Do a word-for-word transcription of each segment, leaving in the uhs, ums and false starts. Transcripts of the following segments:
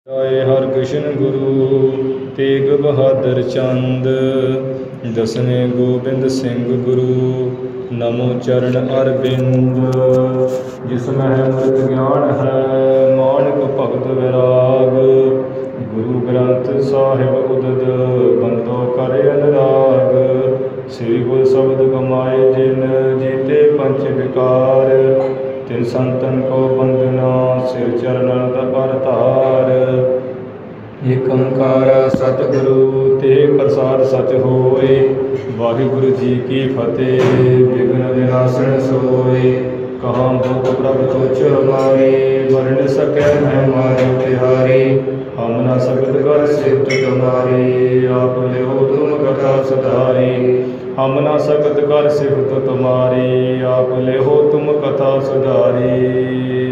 ਰਾਏ ਹਰਿਕ੍ਰਿਸ਼ਨ ਗੁਰੂ ਤੇਗ ਬਹਾਦਰ ਚੰਦ। ਦਸਵੇਂ ਗੋਬਿੰਦ ਸਿੰਘ ਗੁਰੂ ਨਮੋ ਚਰਨ ਅਰਬਿੰਦ। ਜਿਸ ਮਹਿ ਅੰਮ੍ਰਿਤ ਗਿਆਨ ਹੈ ਮਾਨਿਕ ਭਗਤ ਵਿਰਾਗ। ਗੁਰੂ ਗ੍ਰੰਥ ਸਾਹਿਬ ਉਦਦ ਬੰਦੋ ਕਰ ਅਨੁਰਾਗ। ਸ੍ਰੀ ਗੁਰ ਸ਼ਬਦ ਕਮਾਏ ਜਿਨ ਜੀਤੇ ਪੰਚ ਵਿਕਾਰ। ਤਿਨ ਸੰਤਨ ਕੋ ਬੰਦਨਾ ਸਿਰ ਚਰਨਨ ਪਰ ਧਾਰ। ਏਕ ਓੰਕਾਰ ਸਤਿਗੁਰੂ ਤੇ ਪ੍ਰਸਾਦ ਸਚ ਹੋਏ। ਵਾਹਿਗੁਰੂ ਜੀ ਕੀ ਫਤਿਹ। ਵਿਘਨ ਵਿਨਾਸ਼ਣ ਸੋਏ। ਕਹਾਂ ਦੁਖ ਪ੍ਰਭ ਤੁਝ ਹਮਾਰੇ। ਵਰਣ ਸਕੈ ਮਹਿਮਾ ਜੋ ਤਿਹਾਰੀ। ਹਮ ਨਾ ਸਕਤ ਕਰ ਸਿਫਤ ਤੁਮਾਰੀ। ਆਪ ਲਿਓ ਤੁਮ ਕਥਾ ਸੁਧਾਰੀ। ਹਮ ਨਾ ਸਕਤ ਕਰ ਸਿਫਤ ਤੁਮਾਰੀ। ਆਪ ਲਿਓ ਤੁਮ ਕਥਾ ਸੁਧਾਰੀ।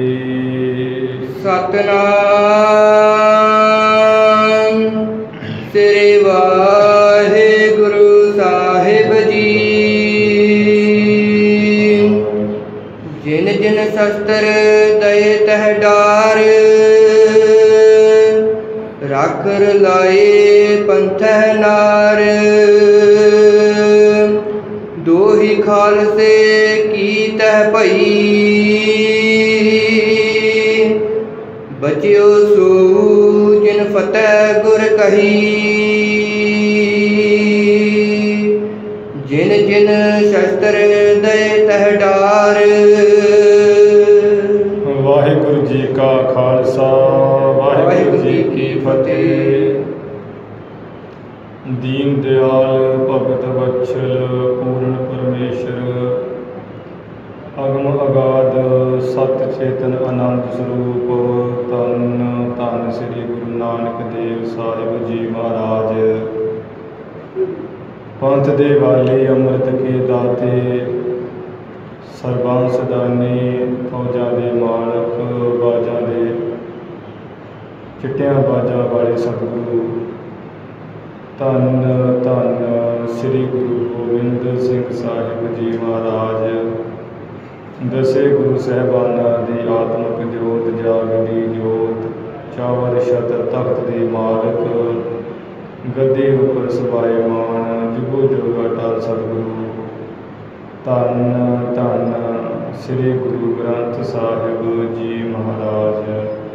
ਸਤਨਾਮ ਸ੍ਰੀ ਵਾਹਿਗੁਰੂ ਸਾਹਿਬ ਜੀ। ਜਿਨ ਜਿਨ ਸ਼ਸਤਰ ਦਏ ਤਹ ਡਾਰ। ਰਾਖਰ ਲਾਏ ਪੰਥਹਿ ਨਾਰ। ਦੋਹੀ ਖਾਲਸੇ ਕੀ ਤਹ ਭਈ। ਬਚਿਓ ਸੋ ਜਿਨ ਫਤਿਹ ਗੁਰ ਕਹੀ। ਜਿਨ ਜਿਨ ਸ਼ਸਤਰ ਦਏ ਤਹ ਡਾਰ। ਵਾਹਿਗੁਰੂ ਜੀ ਕਾ ਖਾਲਸਾ ਵਾਹਿਗੁਰੂ ਜੀ ਕੀ ਫਤਿਹ। ਦੀਨ ਦਿਆਲ ਭਗਤ ਵਛਲ ਪੂਰਨ ਪਰਮੇਸ਼ਰ। ਅਗਮ ਅਗਾਧ ਸਤ ਚੇਤਨ ਆਨੰਦ ਸਰੂਪ। ਧੰਨ ਧੰਨ ਸ੍ਰੀ ਗੁਰੂ ਨਾਨਕ ਦੇਵ ਸਾਹਿਬ ਜੀ ਮਹਾਰਾਜ। ਪੰਥ ਦੇ ਵਾਲੀ ਅੰਮ੍ਰਿਤ ਕੇ ਦਾਤੇ। ਸਰਬੰਸ ਦਾਨੀ ਫੌਜਾਂ ਦੇ ਮਾਲਕ। ਬਾਜਾਂ ਦੇ ਚਿੱਟਿਆਂ ਬਾਜਾਂ ਵਾਲੇ ਸਤਿਗੁਰੂ। ਧੰਨ ਧੰਨ ਸ੍ਰੀ ਗੁਰੂ ਗੋਬਿੰਦ ਸਿੰਘ ਸਾਹਿਬ ਜੀ ਮਹਾਰਾਜ। ਦਸੇ ਗੁਰੂ ਸਾਹਿਬਾਨਾਂ ਦੀ ਆਤਮਿਕ ਜੋਤ ਜਾਗਦੀ ਜੋਤ। ਚਾਵਰ ਛਤਰ ਤਖਤ ਦੇ ਮਾਲਕ। ਗੱਦੀ ਉੱਪਰ ਸਵਾਏਮਾਨ ਜੁਗੋ ਜੁਗ ਅਟਲ ਸਤਿਗੁਰੂ। ਧੰਨ ਧੰਨ ਸ੍ਰੀ ਗੁਰੂ ਗ੍ਰੰਥ ਸਾਹਿਬ ਜੀ ਮਹਾਰਾਜ।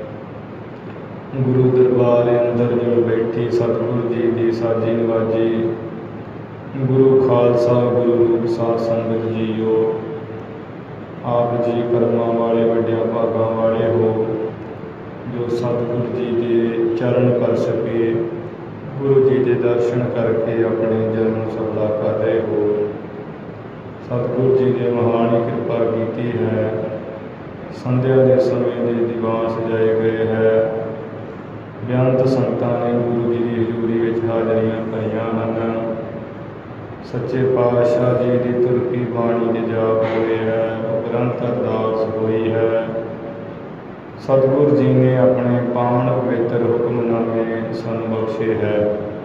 ਗੁਰੂ ਦਰਬਾਰ ਅੰਦਰ ਜੋ ਬੈਠੀ ਸਤਿਗੁਰੂ ਜੀ ਦੀ ਸਾਜੀ ਨਵਾਜੀ। ਗੁਰੂ ਖਾਲਸਾ ਗੁਰੂ ਰੂਪ ਸਾਧ ਸੰਗਤ ਜੀਓ। ਆਪ ਜੀ ਕਰਮਾਂ ਵਾਲੇ ਵੱਡਿਆਂ ਭਾਗਾਂ ਵਾਲੇ ਹੋ ਜੋ ਸਤਿਗੁਰੂ ਜੀ ਦੇ ਚਰਨ ਕਰ ਸਕੇ। ਗੁਰੂ ਜੀ ਦੇ ਦਰਸ਼ਨ ਕਰਕੇ ਆਪਣੇ ਜਨਮ ਨੂੰ ਸਫਲਾ ਕਰ ਰਹੇ ਹੋ। ਸਤਿਗੁਰੂ ਜੀ ਨੇ ਮਹਾਨ ਕਿਰਪਾ ਕੀਤੀ ਹੈ। ਸੰਧਿਆ ਦੇ ਸਮੇਂ ਦੇ ਦੀਵਾਨ ਸਜਾਏ ਗਏ ਹੈ। ਬੇਅੰਤ ਸੰਗਤਾਂ ਨੇ ਗੁਰੂ ਜੀ ਦੀ ਹਜ਼ੂਰੀ ਵਿੱਚ ਹਾਜ਼ਰੀਆਂ ਭਰੀਆਂ ਹਨ। ਸੱਚੇ ਪਾਤਸ਼ਾਹ ਜੀ ਦੀ ਤੁਰਕੀ ਬਾਣੀ ਦੇ ਜਾਪ ਹੋਏ ਹੈ। ਉਪਰੰਤ ਅਰਦਾਸ ਹੋਈ ਹੈ। ਸਤਿਗੁਰੂ ਜੀ ਨੇ ਆਪਣੇ ਪਾਵਨ ਪਵਿੱਤਰ ਹੁਕਮਨਾਮੇ ਸਾਨੂੰ ਬਖਸ਼ੇ ਹੈ।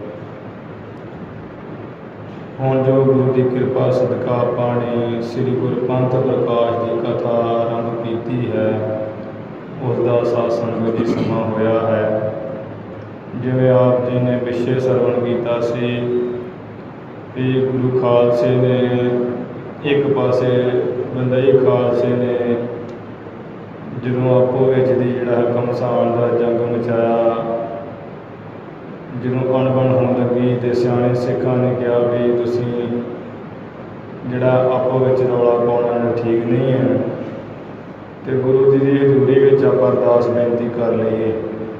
ਹੁਣ ਜੋ ਗੁਰੂ ਦੀ ਕਿਰਪਾ ਸਦਕਾ ਆਪਾਂ ਨੇ ਸ੍ਰੀ ਗੁਰਪੰਥ ਪ੍ਰਕਾਸ਼ ਦੀ ਕਥਾ ਆਰੰਭ ਕੀਤੀ ਹੈ। ਉਸ ਦਾ ਸਾਧ ਸੰਗਤ ਜੀ ਸਮਾਂ ਹੋਇਆ ਹੈ। ਜਿਵੇਂ ਆਪ ਜੀ ਨੇ ਪਿੱਛੇ ਸਰਵਣ ਕੀਤਾ ਸੀ ਵੀ ਗੁਰੂ ਖਾਲਸੇ ਨੇ ਇੱਕ ਪਾਸੇ ਬੰਦਈ ਖਾਲਸੇ ਨੇ ਜਦੋਂ ਆਪੋ ਵਿੱਚ ਦੀ ਜਿਹੜਾ ਘਮਸਾਣ ਦਾ ਜੰਗ ਮਚਾਇਆ। ਜਦੋਂ ਅਣਬਣ ਹੋਣ ਲੱਗੀ ਅਤੇ ਸਿਆਣੇ ਸਿੱਖਾਂ ਨੇ ਕਿਹਾ ਵੀ ਤੁਸੀਂ ਜਿਹੜਾ ਆਪੋ ਵਿੱਚ ਰੌਲਾ ਪਾਉਣਾ ਠੀਕ ਨਹੀਂ ਹੈ ਅਤੇ ਗੁਰੂ ਜੀ ਦੀ ਹਜ਼ੂਰੀ ਵਿੱਚ ਆਪਾਂ ਅਰਦਾਸ ਬੇਨਤੀ ਕਰ ਲਈਏ।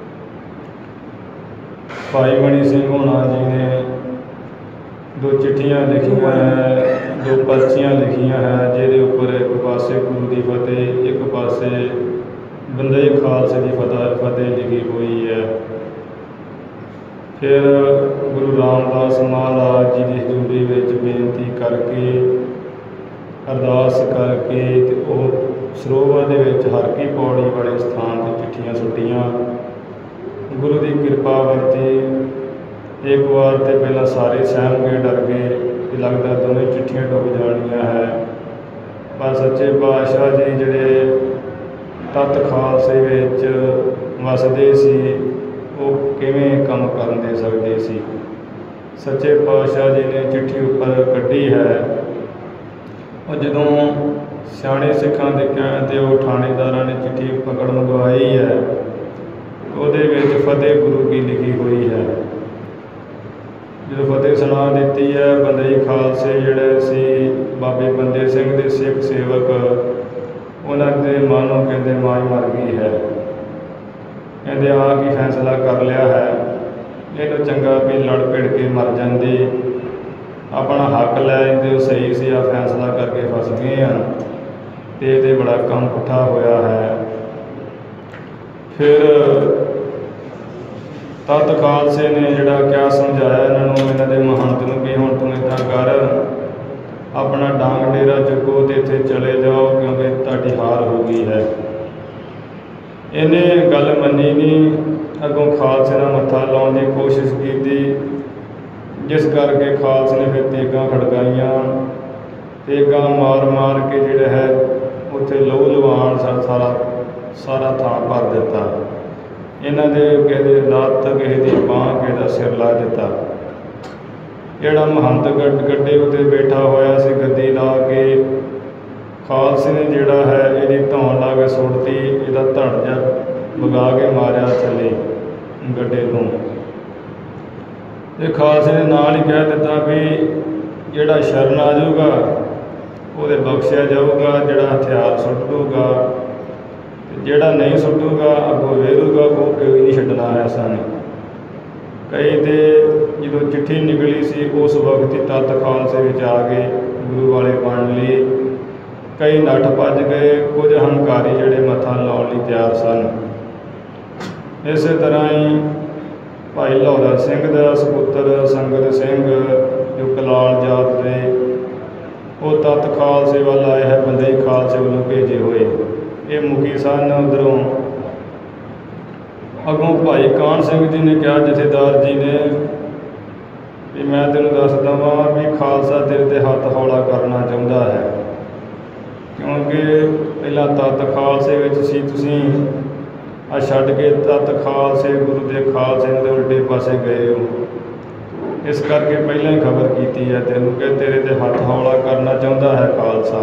ਭਾਈ ਮਣੀ ਸਿੰਘ ਹੋਣਾ ਜੀ ਨੇ ਦੋ ਚਿੱਠੀਆਂ ਲਿਖੀਆਂ ਹੈ, ਦੋ ਪਰਚੀਆਂ ਲਿਖੀਆਂ ਹੈ। ਜਿਹਦੇ ਉੱਪਰ ਇੱਕ ਪਾਸੇ ਗੁਰੂ ਦੀ ਫਤਿਹ, ਇੱਕ ਪਾਸੇ ਬੰਦੇ ਖਾਲਸੇ ਦੀ ਫਤਿਹ ਫਤਿਹ ਲਿਖੀ ਹੋਈ ਹੈ। ਫਿਰ ਗੁਰੂ ਰਾਮਦਾਸ ਮਹਾਰਾਜ ਜੀ ਦੀ ਹਜ਼ੂਰੀ ਵਿੱਚ ਬੇਨਤੀ ਕਰਕੇ ਅਰਦਾਸ ਕਰਕੇ ਅਤੇ ਉਹ ਸਰੋਵਰ ਦੇ ਵਿੱਚ ਹਰ ਕੀ ਪੌੜੀ ਵਾਲੇ ਸਥਾਨ 'ਤੇ ਚਿੱਠੀਆਂ ਸੁੱਟੀਆਂ। ਗੁਰੂ ਦੀ ਕਿਰਪਾ ਵਰਤੀ। ਇੱਕ ਵਾਰ ਤਾਂ ਪਹਿਲਾਂ ਸਾਰੇ ਸਹਿਮ ਗਏ, ਡਰ ਗਏ ਕਿ ਲੱਗਦਾ ਦੋਵੇਂ ਚਿੱਠੀਆਂ ਡੁੱਬ ਜਾਣੀਆਂ ਹੈ। ਪਰ ਸੱਚੇ ਪਾਤਸ਼ਾਹ ਜੀ ਜਿਹੜੇ ਤੱਤ ਖਾਲਸੇ ਵਿੱਚ ਵਸਦੇ ਸੀ ਉਹ ਕਿਵੇਂ ਕੰਮ ਕਰਨ ਦੇ ਸਕਦੇ ਸੀ। ਸੱਚੇ ਪਾਤਸ਼ਾਹ ਜੀ ਨੇ ਚਿੱਠੀ ਉੱਪਰ ਕੱਢੀ ਹੈ। ਉਹ ਜਦੋਂ ਸਿਆਣੇ ਸਿੱਖਾਂ ਦੇ ਕਹਿਣ 'ਤੇ ਉਹ ਥਾਣੇਦਾਰਾਂ ਨੇ ਚਿੱਠੀ ਪਕੜ ਮੰਗਵਾਈ ਹੈ, ਉਹਦੇ ਵਿੱਚ ਫਤਿਹ ਗੁਰੂ ਕੀ ਲਿਖੀ ਹੋਈ ਹੈ। ਜਦੋਂ ਫਤਿਹ ਸੁਣਾ ਦਿੱਤੀ ਹੈ, ਬੰਦਈ ਖਾਲਸੇ ਜਿਹੜੇ ਸੀ ਬਾਬੇ ਬੰਦੇ ਸਿੰਘ ਦੇ ਸਿੱਖ ਸੇਵਕ, ਉਹਨਾਂ ਦੇ ਮਨ ਨੂੰ ਕਹਿੰਦੇ ਮਾਂ ਮਰ ਗਈ ਹੈ। ਕਹਿੰਦੇ ਆ ਕੀ ਫੈਸਲਾ ਕਰ ਲਿਆ ਹੈ, ਇਹਨੂੰ ਚੰਗਾ ਵੀ ਲੜ ਭਿੜ ਕੇ ਮਰ ਜਾਂਦੇ, ਆਪਣਾ ਹੱਕ ਲੈ ਜਾਂਦੇ, ਉਹ ਸਹੀ ਸੀ। ਆ ਫੈਸਲਾ ਕਰਕੇ ਫਸ ਗਏ ਹਨ ਅਤੇ ਇਹ 'ਤੇ ਬੜਾ ਕੰਮ ਪੁੱਠਾ ਹੋਇਆ ਹੈ। ਫਿਰ ਤਤ ਖਾਲਸੇ ਨੇ ਜਿਹੜਾ ਕਿਆ ਸਮਝਾਇਆ ਇਹਨਾਂ ਨੂੰ, ਇਹਨਾਂ ਦੇ ਮਹੰਤ ਨੂੰ ਵੀ ਹੁਣ ਤੂੰ ਇੱਦਾਂ ਕਰ, ਆਪਣਾ ਡਾਂਗ ਡੇਰਾ ਚੁੱਕੋ ਅਤੇ ਇੱਥੇ ਚਲੇ ਜਾਓ, ਕਿਉਂਕਿ ਤੁਹਾਡੀ ਹਾਰ ਹੋ ਗਈ ਹੈ। ਇਹਨੇ ਗੱਲ ਮੰਨੀ ਨਹੀਂ, ਅੱਗੋਂ ਖਾਲਸੇ ਨਾਲ ਮੱਥਾ ਲਾਉਣ ਦੀ ਕੋਸ਼ਿਸ਼ ਕੀਤੀ, ਜਿਸ ਕਰਕੇ ਖਾਲਸੇ ਨੇ ਫਿਰ ਤੇਗਾਂ ਖੜਕਾਈਆਂ। ਤੇਗਾਂ ਮਾਰ ਮਾਰ ਕੇ ਜਿਹੜਾ ਹੈ ਉੱਥੇ ਲਹੂ ਲੁਹਾਨ ਸਾਰਾ ਸਾਰਾ ਥਾਂ ਭਰ ਦਿੱਤਾ। ਇਹਨਾਂ ਦੇ ਕਿਸੇ ਦੇ ਲੱਤ, ਕਿਸੇ ਦੀ ਬਾਂਹ, ਕਿਸੇ ਦਾ ਸਿਰ ਲਾ ਦਿੱਤਾ। ਜਿਹੜਾ ਮਹੰਤ ਗੱਡ ਗੱਡੇ ਉੱਤੇ ਬੈਠਾ ਹੋਇਆ ਸੀ ਗੱਦੀ ਲਾ ਕੇ, ਖਾਲਸੇ ਨੇ ਜਿਹੜਾ ਹੈ ਇਹਦੀ ਧੌਣ ਲਾ ਕੇ ਸੁੱਟਤੀ, ਇਹਦਾ ਧੜ ਜਿਹਾ ਵਗਾ ਕੇ ਮਾਰਿਆ ਥੱਲੇ ਗੱਡੇ ਤੋਂ। ਅਤੇ ਖਾਲਸੇ ਨੇ ਨਾਲ ਹੀ ਕਹਿ ਦਿੱਤਾ ਵੀ ਜਿਹੜਾ ਸ਼ਰਨ ਆ ਜਾਊਗਾ ਉਹਦੇ ਬਖਸ਼ਿਆ ਜਾਊਗਾ, ਜਿਹੜਾ ਹਥਿਆਰ ਸੁੱਟ ਦਊਗਾ, ਜਿਹੜਾ ਨਹੀਂ ਸੁੱਟੂਗਾ ਅੱਗੋਂ ਵੇਰੂਗਾ, ਉਹ ਕੋਈ ਨਹੀਂ ਛੱਡਣਾ ਹੈ ਸਾਨੇ। ਕਈ ਤਾਂ ਜਦੋਂ ਚਿੱਠੀ ਨਿਕਲੀ ਸੀ ਉਸ ਵਕਤ ਹੀ ਤਤ ਖਾਲਸੇ ਵਿੱਚ ਆ ਗਏ, ਗੁਰੂ ਵਾਲੇ ਬਣ ਲਈ। ਕਈ ਨੱਠ ਭੱਜ ਗਏ, ਕੁਝ ਹੰਕਾਰੀ ਜਿਹੜੇ ਮੱਥਾ ਲਾਉਣ ਲਈ ਤਿਆਰ ਸਨ। ਇਸੇ ਤਰ੍ਹਾਂ ਹੀ ਭਾਈ ਲੌਰਾ ਸਿੰਘ ਦਾ ਸਪੁੱਤਰ ਸੰਗਤ ਸਿੰਘ ਜੋ ਕਲਾਲ ਜਾਤ ਦੇ, ਉਹ ਤਤ ਖਾਲਸੇ ਵੱਲ ਆਏ ਹੈ, ਬੰਦਈ ਖਾਲਸੇ ਵੱਲੋਂ ਭੇਜੇ ਹੋਏ। ਇਹ ਮੁਖੀ ਸਨ ਉੱਧਰੋਂ। ਅੱਗੋਂ ਭਾਈ ਕਾਹਨ ਸਿੰਘ ਜੀ ਨੇ ਕਿਹਾ ਜਥੇਦਾਰ ਜੀ ਨੇ ਵੀ ਮੈਂ ਤੈਨੂੰ ਦੱਸਦਾ ਵਾਂ ਵੀ ਖਾਲਸਾ ਤੇਰੇ 'ਤੇ ਹੱਥ ਹੌਲਾ ਕਰਨਾ ਚਾਹੁੰਦਾ ਹੈ, ਕਿਉਂਕਿ ਪਹਿਲਾਂ ਤਤ ਖਾਲਸੇ ਵਿੱਚ ਸੀ, ਤੁਸੀਂ ਆ ਛੱਡ ਕੇ ਤਤ ਖਾਲਸੇ ਗੁਰੂ ਦੇ ਖਾਲਸੇ ਨੂੰ ਦੇ ਉਲਟੇ ਪਾਸੇ ਗਏ ਹੋ। ਇਸ ਕਰਕੇ ਪਹਿਲਾਂ ਹੀ ਖਬਰ ਕੀਤੀ ਹੈ ਤੈਨੂੰ ਕਿ ਤੇਰੇ 'ਤੇ ਹੱਥ ਹੌਲਾ ਕਰਨਾ ਚਾਹੁੰਦਾ ਹੈ ਖਾਲਸਾ।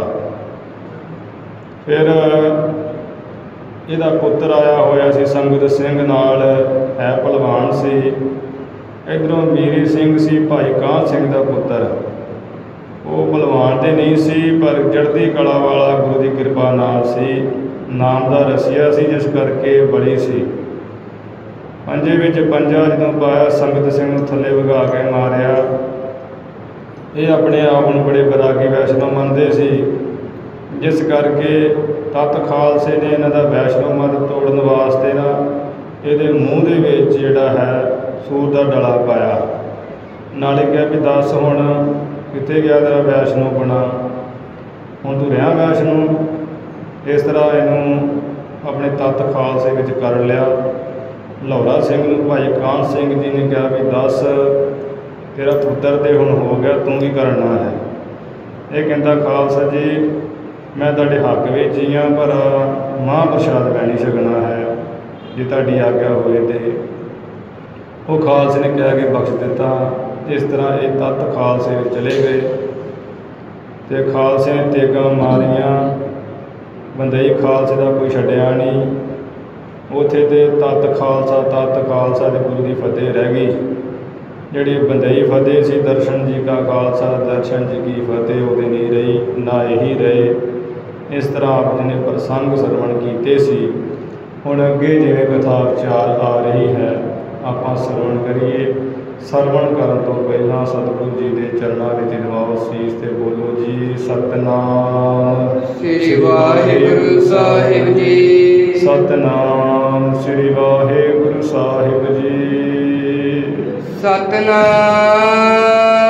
ਫਿਰ ਇਹਦਾ ਪੁੱਤਰ ਆਇਆ ਹੋਇਆ ਸੀ ਸੰਗਤ ਸਿੰਘ ਨਾਲ, ਹੈ ਭਲਵਾਨ ਸੀ। ਇੱਧਰੋਂ ਮੀਰੀ ਸਿੰਘ ਸੀ ਭਾਈ ਕਾਹਨ ਸਿੰਘ ਦਾ ਪੁੱਤਰ, ਉਹ ਭਲਵਾਨ ਤਾਂ ਨਹੀਂ ਸੀ ਪਰ ਚੜ੍ਹਦੀ ਕਲਾ ਵਾਲਾ ਗੁਰੂ ਦੀ ਕਿਰਪਾ ਨਾਲ ਸੀ, ਨਾਮ ਦਾ ਰਸੀਆ ਸੀ, ਜਿਸ ਕਰਕੇ ਬੜੀ ਸੀ। ਪੰਜੇ ਵਿੱਚ ਪੰਜਾ ਜਦੋਂ ਪਾਇਆ, ਸੰਗਤ ਸਿੰਘ ਨੂੰ ਥੱਲੇ ਵਗਾ ਕੇ ਮਾਰਿਆ। ਇਹ ਆਪਣੇ ਆਪ ਨੂੰ ਬੜੇ ਬੈਰਾਗੀ ਵੈਸ਼ਨੋ ਮੰਨਦੇ ਸੀ, ਜਿਸ ਕਰਕੇ ਤਤ ਖਾਲਸੇ ਨੇ ਇਹਨਾਂ ਦਾ ਵੈਸ਼ਨੋ ਮਤ ਤੋੜਨ ਵਾਸਤੇ ਨਾ ਇਹਦੇ ਮੂੰਹ ਦੇ ਵਿੱਚ ਜਿਹੜਾ ਹੈ ਸੂਰ ਦਾ ਡਲਾ ਪਾਇਆ। ਨਾਲੇ ਕਿਹਾ ਵੀ ਦੱਸ ਹੁਣ ਕਿੱਥੇ ਗਿਆ ਤੇਰਾ ਵੈਸ਼ਨੋ ਬਣਾ, ਹੁਣ ਤੂੰ ਰਿਹਾ ਵੈਸ਼ਨੋ। ਇਸ ਤਰ੍ਹਾਂ ਇਹਨੂੰ ਆਪਣੇ ਤਤ ਖਾਲਸੇ ਵਿੱਚ ਕਰ ਲਿਆ। ਲੌਰਾ ਸਿੰਘ ਨੂੰ ਭਾਈ ਕਾਹਨ ਸਿੰਘ ਜੀ ਨੇ ਕਿਹਾ ਵੀ ਦੱਸ ਤੇਰਾ ਪੁੱਤਰ ਤੇ ਹੁਣ ਹੋ ਗਿਆ, ਤੂੰ ਕੀ ਕਰਨਾ ਹੈ। ਇਹ ਕਹਿੰਦਾ ਖਾਲਸਾ ਜੀ ਮੈਂ ਤੁਹਾਡੇ ਹੱਕ ਵਿੱਚ ਹੀ ਹਾਂ, ਪਰ ਮਹਾਂਪ੍ਰਸ਼ਾਦ ਲੈ ਨਹੀਂ ਸਕਣਾ ਹੈ, ਜੇ ਤੁਹਾਡੀ ਆਗਿਆ ਹੋਵੇ। ਅਤੇ ਉਹ ਖਾਲਸੇ ਨੇ ਕਹਿ ਕੇ ਬਖਸ਼ ਦਿੱਤਾ। ਇਸ ਤਰ੍ਹਾਂ ਇਹ ਤਤ ਖਾਲਸੇ ਵਿੱਚ ਚਲੇ ਗਏ ਅਤੇ ਖਾਲਸੇ ਨੇ ਤੇਗਾਂ ਮਾਰੀਆਂ। ਬੰਦਈ ਖਾਲਸੇ ਦਾ ਕੋਈ ਛੱਡਿਆ ਨਹੀਂ। ਉੱਥੇ ਤਾਂ ਤਤ ਖਾਲਸਾ ਤਤ ਖਾਲਸਾ ਦੇ ਗੁਰੂ ਦੀ ਫਤਿਹ ਰਹਿ ਗਈ। ਜਿਹੜੀ ਬੰਦਈ ਫਤਿਹ ਸੀ ਦਰਸ਼ਨ ਜੀ ਕਾ ਖਾਲਸਾ ਦਰਸ਼ਨ ਜੀ ਕੀ ਫਤਿਹ, ਉਹਦੇ ਨਹੀਂ ਰਹੀ, ਨਾ ਇਹੀ ਰਹੇ। ਇਸ ਤਰ੍ਹਾਂ ਆਪ ਜੀ ਨੇ ਪ੍ਰਸੰਗ ਸਰਵਣ ਕੀਤੇ ਸੀ। ਹੁਣ ਅੱਗੇ ਜਿਵੇਂ ਕਥਾ ਵਿਚਾਰ ਆ ਰਹੀ ਹੈ, ਆਪਾਂ ਸਰਵਣ ਕਰੀਏ। ਸਰਵਣ ਕਰਨ ਤੋਂ ਪਹਿਲਾਂ ਸਤਿਗੁਰੂ ਜੀ ਦੇ ਚਰਨਾਂ ਵਿੱਚ ਨਿਵਾਓ ਸੀਸ ਤੇ ਬੋਲੋ ਜੀ ਸਤਿਨਾਮ ਸ੍ਰੀ ਵਾਹਿਗੁਰੂ ਸਾਹਿਬ ਜੀ। ਸਤਿਨਾਮ ਸ੍ਰੀ ਵਾਹਿਗੁਰੂ ਸਾਹਿਬ ਜੀ। ਸਤਿਨਾਮ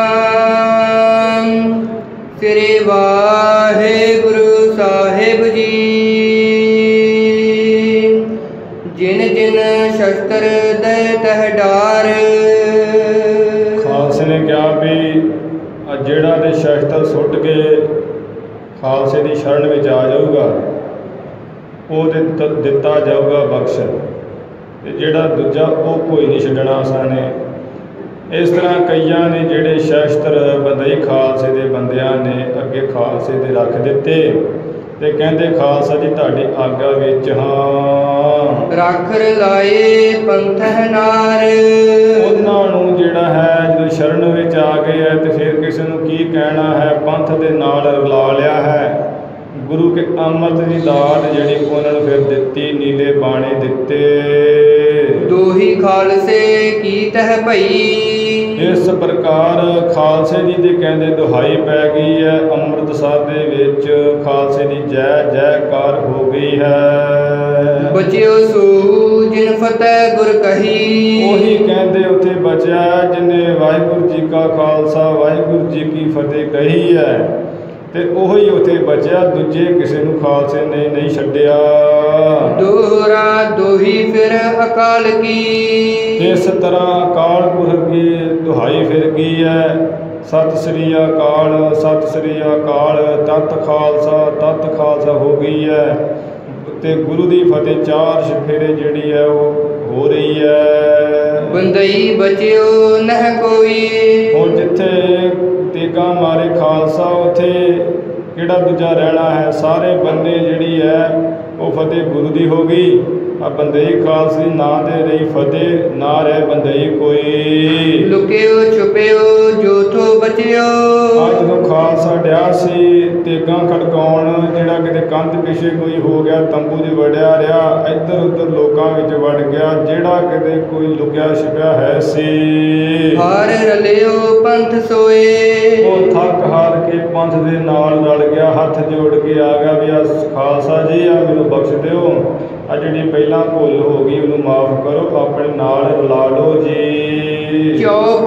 ਸ੍ਰੀ ਵਾਹਿਗੁਰੂ ਸਾਹਿਬ ਜੀ। ਜਿਨ ਜਿਨ ਸ਼ਸਤਰ ਦੇ ਤਹਿ ਡਾਰ। ਖਾਲਸੇ ਨੇ ਕਿਹਾ ਵੀ ਆ ਜਿਹੜਾ ਦੇ ਸ਼ਸਤਰ ਸੁੱਟ ਕੇ ਖਾਲਸੇ ਦੀ ਸ਼ਰਨ ਵਿੱਚ ਆ ਜਾਊਗਾ, ਉਹਦੇ ਦਿੱਤਾ ਜਾਊਗਾ ਬਖਸ਼। ਤੇ ਜਿਹੜਾ ਦੂਜਾ ਉਹ ਕੋਈ ਨਹੀਂ ਛੱਡਣਾ ਸਾਨੇ। ਇਸ ਤਰ੍ਹਾਂ ਕਈਆਂ ਨੇ ਜਿਹੜੇ ਸ਼ਸਤਰ ਬੰਦਈ ਖਾਲਸੇ ਦੇ ਬੰਦਿਆਂ ਨੇ ਅੱਗੇ ਖਾਲਸੇ ਦੇ ਰੱਖ ਦਿੱਤੇ ਤੇ ਕਹਿੰਦੇ ਖਾਲਸਾ ਜੀ ਤੁਹਾਡੀ ਆਗਿਆ ਵਿੱਚ ਹਾਂ। ਰਾਖਰ ਲਾਏ ਪੰਥਹ ਨਾਰ। ਉਹਨਾਂ ਨੂੰ ਜਿਹੜਾ ਹੈ ਜਦੋਂ ਸ਼ਰਨ ਵਿੱਚ ਆ ਗਏ ਹੈ ਤੇ ਫਿਰ ਕਿਸੇ ਨੂੰ ਕੀ ਕਹਿਣਾ ਹੈ, ਪੰਥ ਦੇ ਨਾਲ ਰਲਾ ਲਿਆ ਹੈ। ਗੁਰੂ ਕੇ ਅੰਮ੍ਰਿਤ ਦੀ ਦਾਤ ਜਿਹੜੀ ਉਹਨਾਂ ਨੂੰ ਫਿਰ ਦਿੱਤੀ, ਨੀਲੇ ਬਾਣੇ ਦਿੱਤੇ। ਦੋਹੀ ਖਾਲਸੇ ਕੀ ਤਹ ਭਈ। ਇਸ ਪ੍ਰਕਾਰ ਖਾਲਸੇ ਜੀ ਦੀ ਕਹਿੰਦੇ ਦੁਹਾਈ ਪੈ ਗਈ ਹੈ। ਅੰਮ੍ਰਿਤਸਰ ਦੇ ਵਿੱਚ ਖਾਲਸੇ ਦੀ ਜੈ ਜੈਕਾਰ ਹੋ ਗਈ ਹੈ। ਬਚਿਓ ਸੋ ਜਿਨ ਫਤਿਹ ਗੁਰ ਕਹੀ। ਉਹੀ ਕਹਿੰਦੇ ਉੱਥੇ ਬਚਿਆ ਜਿਨੇ ਵਾਹਿਗੁਰੂ ਜੀ ਕਾ ਖਾਲਸਾ ਵਾਹਿਗੁਰੂ ਜੀ ਕੀ ਫਤਿਹ ਕਹੀ ਹੈ ਤੇ ਉਹੀ ਉੱਥੇ ਬਚਿਆ, ਦੂਜੇ ਕਿਸੇ ਨੂੰ ਖਾਲਸੇ ਨੇ ਨਹੀਂ ਛੱਡਿਆ। ਦੋਹਰਾ ਦੋਹੀ ਫਿਰ ਅਕਾਲ ਕੀ। ਇਸ ਤਰ੍ਹਾਂ ਅਕਾਲ ਪੁਰਖ ਦੀ ਦੁਹਾਈ ਫਿਰ ਗਈ ਹੈ। ਸਤਿ ਸ੍ਰੀ ਅਕਾਲ, ਸਤਿ ਸ੍ਰੀ ਅਕਾਲ, ਤਤ ਖਾਲਸਾ, ਤਤ ਖਾਲਸਾ ਹੋ ਗਈ ਹੈ ਤੇ ਗੁਰੂ ਦੀ ਫਤਿਹ ਚਾਰ ਚੁਫੇਰੇ ਜਿਹੜੀ ਹੈ ਉਹ ਹੋ ਰਹੀ ਹੈ। ਬੰਦਈ ਬਚਿਓ ਨਹਿ ਕੋਈ। ਹੁਣ ਜਿੱਥੇ ਤੇਗਾ ਮਾਰੇ ਖਾਲਸਾ ਉੱਥੇ ਕਿਹੜਾ ਦੂਜਾ ਰਹਿਣਾ ਹੈ। ਸਾਰੇ ਬੰਦੇ ਜਿਹੜੀ ਹੈ ਉਹ ਫਤਿਹ ਗੁਰੂ ਦੀ ਹੋ ਗਈ। ਆ ਬੰਦਈ ਖਾਲਸੇ ਦੀ ਨਾਂ ਦੇ ਰਹੀ ਫਤਿਹ, ਨਾ ਰਹਿ ਬੰਦਈ ਕੋਈ। ਲੁਕਿਓ ਛੁਪਿਓ ਜੋਥੋ ਬਚਿਓ। ਆ ਜਦੋਂ ਖਾਲਸਾ ਡਿਆ ਸੀ ਤੇਗਾਂ ਖੜਕਾਉਣ, ਜਿਹੜਾ ਕਿਤੇ ਕੰਧ ਪਿੱਛੇ ਕੋਈ ਹੋ ਗਿਆ, ਤੰਬੂ 'ਚ ਵੜਿਆ ਰਿਹਾ, ਇੱਧਰ ਉੱਧਰ ਲੋਕਾਂ ਵਿੱਚ ਵੜ ਗਿਆ, ਜਿਹੜਾ ਕਿਤੇ ਕੋਈ ਲੁਕਿਆ ਛਿਪਿਆ ਹੈ ਸੀ। ਹਾਰ ਰਲਿਓ ਪੰਥ ਸੋਏ। ਉਹ ਥੱਕ ਹਾਰ ਕੇ ਪੰਥ ਦੇ ਨਾਲ ਰਲ ਗਿਆ, ਹੱਥ ਜੋੜ ਕੇ ਆ ਗਿਆ ਵੀ ਆ ਖਾਲਸਾ ਜੀ ਆ ਮੈਨੂੰ ਬਖਸ਼ ਦਿਓ, ਆ ਜਿਹੜੀ ਪਹਿਲਾਂ ਭੁੱਲ ਹੋ ਗਈ ਉਹਨੂੰ ਮਾਫ ਕਰੋ, ਆਪਣੇ ਨਾਲ ਰਲਾ ਲਓ ਜੀ।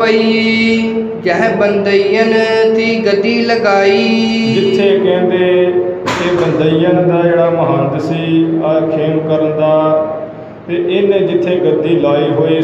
ਚੌਪਈ ਜਹ ਬੰਦਈਨ ਦੀ ਗਦੀ ਲਗਾਈ। ਜਿੱਥੇ ਕਹਿੰਦੇ ਇਹ ਬੰਦਈਨ ਦਾ ਜਿਹੜਾ ਮਹੰਤ ਸੀ ਆ ਖੇਮ ਕਰਨ ਦਾ, ਤੇ ਇਹਨੇ ਜਿੱਥੇ ਗੱਦੀ ਲਾਈ ਹੋਈ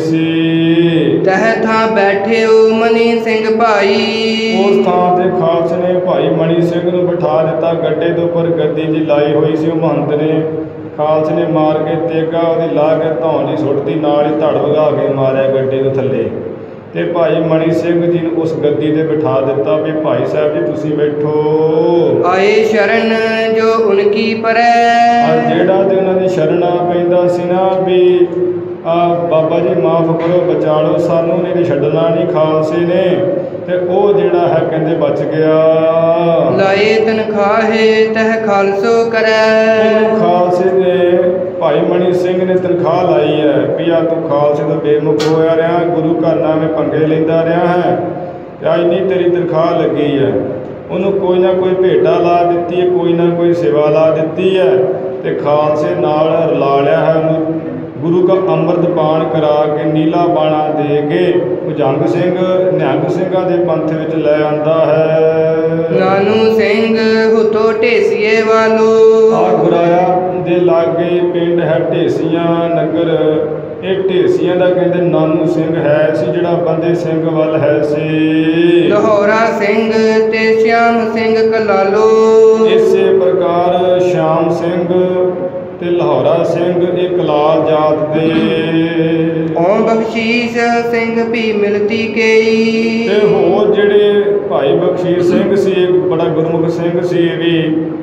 ਸੀ ਤਹ ਥਾਂ ਬੈਠਿਓ ਮਨੀ ਸਿੰਘ ਭਾਈ। ਉਸ ਥਾਂ ਤੇ ਖਾਲਸੇ ਨੇ ਭਾਈ ਮਣੀ ਸਿੰਘ ਨੂੰ ਬਿਠਾ ਦਿੱਤਾ। ਗੱਡੇ ਦੇ ਉੱਪਰ ਗੱਦੀ ਜੀ ਲਾਈ ਹੋਈ ਸੀ ਉਹ ਮਹੰਤ ਨੇ। ਖਾਲਸੇ ਨੇ ਮਾਰ ਕੇ ਤੇਗਾ ਉਹਦੀ ਲਾ ਕੇ ਧੌਣ ਦੀ ਸੁੱਟਦੀ, ਨਾਲ ਹੀ ਧੜ ਵਗਾ ਕੇ ਮਾਰਿਆ ਗੱਡੇ ਨੂੰ ਥੱਲੇ ਤੇ ਭਾਈ ਮਣੀ ਸਿੰਘ ਜੀ ਨੂੰ ਉਸ ਗੱਦੀ ਤੇ ਬਿਠਾ ਦਿੱਤਾ ਵੀ ਭਾਈ ਸਾਹਿਬ ਜੀ ਤੁਸੀਂ ਬੈਠੋ। ਆਏ ਸ਼ਰਨ ਜੋ ਉਨਕੀ ਪਰੈ। ਆ ਜਿਹੜਾ ਤੇ ਉਹਨਾਂ ਦੀ ਸ਼ਰਨਾ ਪੈਂਦਾ ਸੀ ਨਾ ਵੀ ਆ ਬਾਬਾ ਜੀ ਮਾਫ ਕਰੋ, ਬਚਾ ਲਓ ਸਾਨੂੰ, ਨਹੀਂ ਤੇ ਛੱਡਣਾ ਨਹੀਂ ਖਾਲਸੇ ਨੇ, ਤੇ ਉਹ ਜਿਹੜਾ ਹੈ ਕਹਿੰਦੇ ਬਚ ਗਿਆ। ਲਾਏ ਤਨਖਾਹੇ ਤਹ ਖਾਲਸੋ ਕਰੈ। ਇਹਨੂੰ ਖਾਲਸੇ ਨੇ ਭਾਈ ਮਣੀ ਸਿੰਘ ਨੇ ਤਨਖਾਹ ਲਾਈ ਹੈ ਵੀ ਆ ਤੂੰ ਖਾਲਸੇ ਤੋਂ ਬੇਮੁਖ ਹੋਇਆ ਰਿਹਾ, ਗੁਰੂ ਘਰ ਨਾਲ ਮੈਂ ਪੰਗੇ ਲੈਂਦਾ ਰਿਹਾ ਹੈ ਤੇ ਅੱਜ ਨਹੀਂ ਤੇਰੀ ਤਨਖਾਹ ਲੱਗੀ ਹੈ। ਉਹਨੂੰ ਕੋਈ ਨਾ ਕੋਈ ਭੇਟਾ ਲਾ ਦਿੱਤੀ ਹੈ, ਕੋਈ ਨਾ ਕੋਈ ਸੇਵਾ ਲਾ ਦਿੱਤੀ ਹੈ ਤੇ ਖਾਲਸੇ ਨਾਲ ਰਲਾ ਲਿਆ ਹੈ ਉਹਨੂੰ। ਗੁਰੂ ਕਾ ਅੰਮ੍ਰਿਤ ਪਾਨ ਕਰਾ ਕੇ ਨੀਲਾ ਬਾਣਾ ਦੇ ਕੇ ਭੁਜੰਗ ਸਿੰਘ ਨਿਹੰਗ ਸਿੰਘਾਂ ਦੇ ਪੰਥ ਵਿੱਚ ਲੈ ਆਂਦਾ ਹੈ। ਨਾਨੂ ਸਿੰਘ ਹੁਤੋ ਢੇਸੀਏ ਵਾਲੋ। ਆ ਗੁਰਾਇਆ ਦੇ ਲਾਗੇ ਪਿੰਡ ਹੈ ਢੇਸੀਆਂ ਨਗਰ। ਇਹ ਢੇਸੀਆਂ ਦਾ ਕਹਿੰਦੇ ਨਾਨੂ ਸਿੰਘ ਹੈ ਸੀ, ਜਿਹੜਾ ਬੰਦੇ ਸਿੰਘ ਵੱਲ ਹੈ ਸੀ। ਲਾਹੌਰਾ ਸਿੰਘ ਤੇ ਸ਼ਿਆਮ ਸਿੰਘ ਕਲਾਲੋ। ਇਸੇ ਪ੍ਰਕਾਰ ਸ਼ਾਮ ਸਿੰਘ ਤੇ ਲਾਹੌਰਾ ਸਿੰਘ ਇਹ ਕਲਾਲ ਜਾਤ ਦੇ। ਓਮ ਬਖਸ਼ੀਸ਼ ਸਿੰਘ ਵੀ ਮਿਲਤੀ ਕਈ। ਤੇ ਹੋਰ ਜਿਹੜੇ ਭਾਈ ਬਖਸ਼ੀਸ਼ ਸਿੰਘ ਸੀ, ਇੱਕ ਬੜਾ ਗੁਰਮੁਖ ਸਿੰਘ ਸੀ ਇਹ ਵੀ।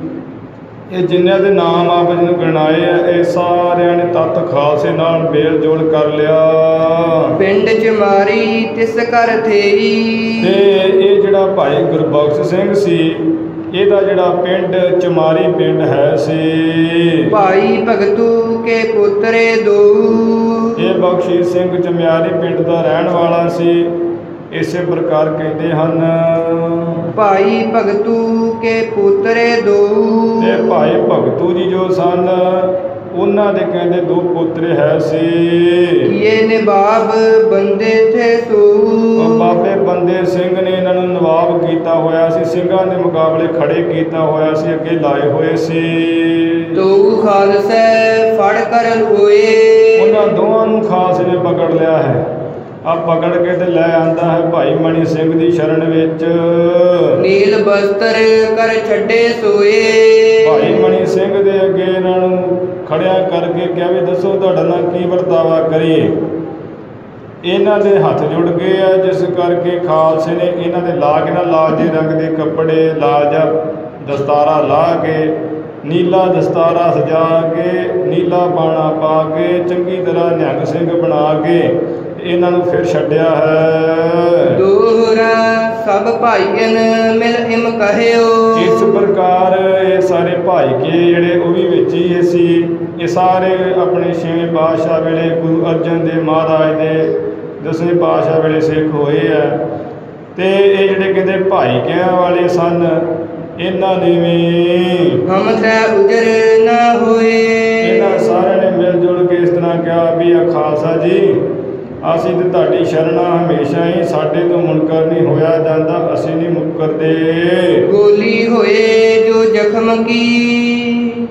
ਇਹ ਜਿਨ੍ਹਾਂ ਦੇ ਨਾਮ ਆਪ ਜੀ ਨੂੰ ਗਿਣਾਏ ਆ, ਇਹ ਸਾਰਿਆਂ ਨੇ ਤੱਤ ਖਾਲਸੇ ਨਾਲ ਮੇਲ ਜੋਲ ਕਰ ਲਿਆ। ਪਿੰਡ ਚ ਮਾਰੀ ਤਿਸ ਕਰ ਥੇਈ। ਤੇ ਇਹ ਜਿਹੜਾ ਭਾਈ ਗੁਰਬਖਸ਼ ਸਿੰਘ ਸੀ, ਇਹਦਾ ਜਿਹੜਾ ਪਿੰਡ ਚਮਾਰੀ ਪਿੰਡ ਹੈ ਸੀ। ਭਾਈ ਭਗਤੂ ਕੇ ਪੁੱਤਰੇ ਦੋ। ਇਹ ਬਖਸ਼ੀਸ਼ ਸਿੰਘ ਚਮਾਰੀ ਪਿੰਡ ਦਾ ਰਹਿਣ ਵਾਲਾ ਸੀ। ਇਸੇ ਪ੍ਰਕਾਰ ਕਹਿੰਦੇ ਹਨ ਭਾਈ ਭਗਤੂ ਕੇ ਪੁੱਤਰੇ ਦੋ। ਤੇ ਭਾਈ ਭਗਤੂ ਜੀ ਜੋ ਸਨ ਉਹਨਾਂ ਦੇ ਕਹਿੰਦੇ ਦੋ ਪੁੱਤਰ ਹੈ ਸੀ। ਇਹ ਨਵਾਬ ਬੰਦੇ ਥੇ ਸੋ। ਉਹ ਬਾਬੇ ਬੰਦੇ ਸਿੰਘ ਨੇ ਇਹਨਾਂ ਨੂੰ ਨਵਾਬ ਕੀਤਾ ਹੋਇਆ ਸੀ, ਸਿੰਘਾਂ ਦੇ ਮੁਕਾਬਲੇ ਖੜੇ ਕੀਤਾ ਹੋਇਆ ਸੀ, ਅੱਗੇ ਲਾਏ ਹੋਏ ਸੀ। ਤੋ ਖਾਲਸੇ ਫੜ ਕਰ ਹੋਏ। ਉਹਨਾਂ ਦੋਵਾਂ ਨੂੰ ਖਾਲਸੇ ਨੇ ਪਕੜ ਲਿਆ ਹੈ। ਆ ਪਕੜ ਕੇ ਤੇ ਲੈ ਆਂਦਾ ਹੈ ਭਾਈ ਮਣੀ ਸਿੰਘ ਦੀ ਸ਼ਰਨ ਵਿੱਚ। ਨੀਲ ਬਸਤਰ ਕਰ ਛੱਡੇ ਸੋਏ। ਭਾਈ ਮਣੀ ਸਿੰਘ ਦੇ ਅੱਗੇ ਇਹਨਾਂ ਨੂੰ ਖੜਿਆ ਕਰਕੇ ਕਿਹਾ ਵੀ ਦੱਸੋ ਤੁਹਾਡਾ ਨਾਲ ਕੀ ਵਰਤਾਵਾ ਕਰੀਏ। ਇਹਨਾਂ ਦੇ ਹੱਥ ਜੁੜ ਗਏ ਆ, ਜਿਸ ਕਰਕੇ ਖਾਲਸੇ ਨੇ ਇਹਨਾਂ ਦੇ ਲਾ ਕੇ ਨਾ ਲਾਲ ਜਿਹੇ ਰੰਗ ਦੇ ਕੱਪੜੇ, ਲਾਲ ਜਿਹਾ ਦਸਤਾਰਾ ਲਾ ਕੇ, ਨੀਲਾ ਦਸਤਾਰਾ ਸਜਾ ਕੇ, ਨੀਲਾ ਬਾਣਾ ਪਾ ਕੇ, ਚੰਗੀ ਤਰ੍ਹਾਂ ਨਿਹੰਗ ਸਿੰਘ ਬਣਾ ਕੇ ਇਹਨਾਂ ਨੂੰ ਫਿਰ ਛੱਡਿਆ ਹੈ। ਦੋਹਰਾ ਸਭ ਭਾਈਨ ਮਿਲ ਇਮ ਕਹਿਓ। ਇਸ ਪ੍ਰਕਾਰ ਇਹ ਸਾਰੇ ਭਾਈ ਕੇ ਜਿਹੜੇ ਉਹ ਵੀ ਵਿੱਚ ਹੀ ਸੀ। ਇਹ ਸਾਰੇ ਆਪਣੇ ਛੇਵੇਂ ਪਾਤਸ਼ਾਹ ਵੇਲੇ ਗੁਰੂ ਅਰਜਨ ਦੇਵ ਮਹਾਰਾਜ ਦੇ ਦਸਵੇਂ ਪਾਤਸ਼ਾਹ ਵੇਲੇ ਸਿੱਖ ਹੋਏ ਆ। ਅਤੇ ਇਹ ਜਿਹੜੇ ਕਹਿੰਦੇ ਭਾਈ ਕਿਆਂ ਵਾਲੇ ਸਨ, ਇਹਨਾਂ ਨੇ ਵੀ ਹਮ ਤੈ ਉਜਰ ਨਾ ਹੋਏ। ਇਹਨਾਂ ਸਾਰਿਆਂ ਨੇ ਮਿਲ ਜੁਲ ਕੇ ਇਸ ਤਰ੍ਹਾਂ ਕਿਹਾ ਵੀ ਆ ਖਾਲਸਾ ਜੀ, ਅਸੀਂ ਤਾਂ ਤੁਹਾਡੀ ਸ਼ਰਨਾ ਹਮੇਸ਼ਾ ਹੀ, ਸਾਡੇ ਤੋਂ ਮੁਨਕਰ ਨਹੀਂ ਹੋਇਆ ਜਾਂਦਾ, ਅਸੀਂ ਨਹੀਂ ਮੁੱਕਰਦੇ। ਗੋਲੀ ਹੋਏ ਜੋ ਜ਼ਖਮ ਕੀ,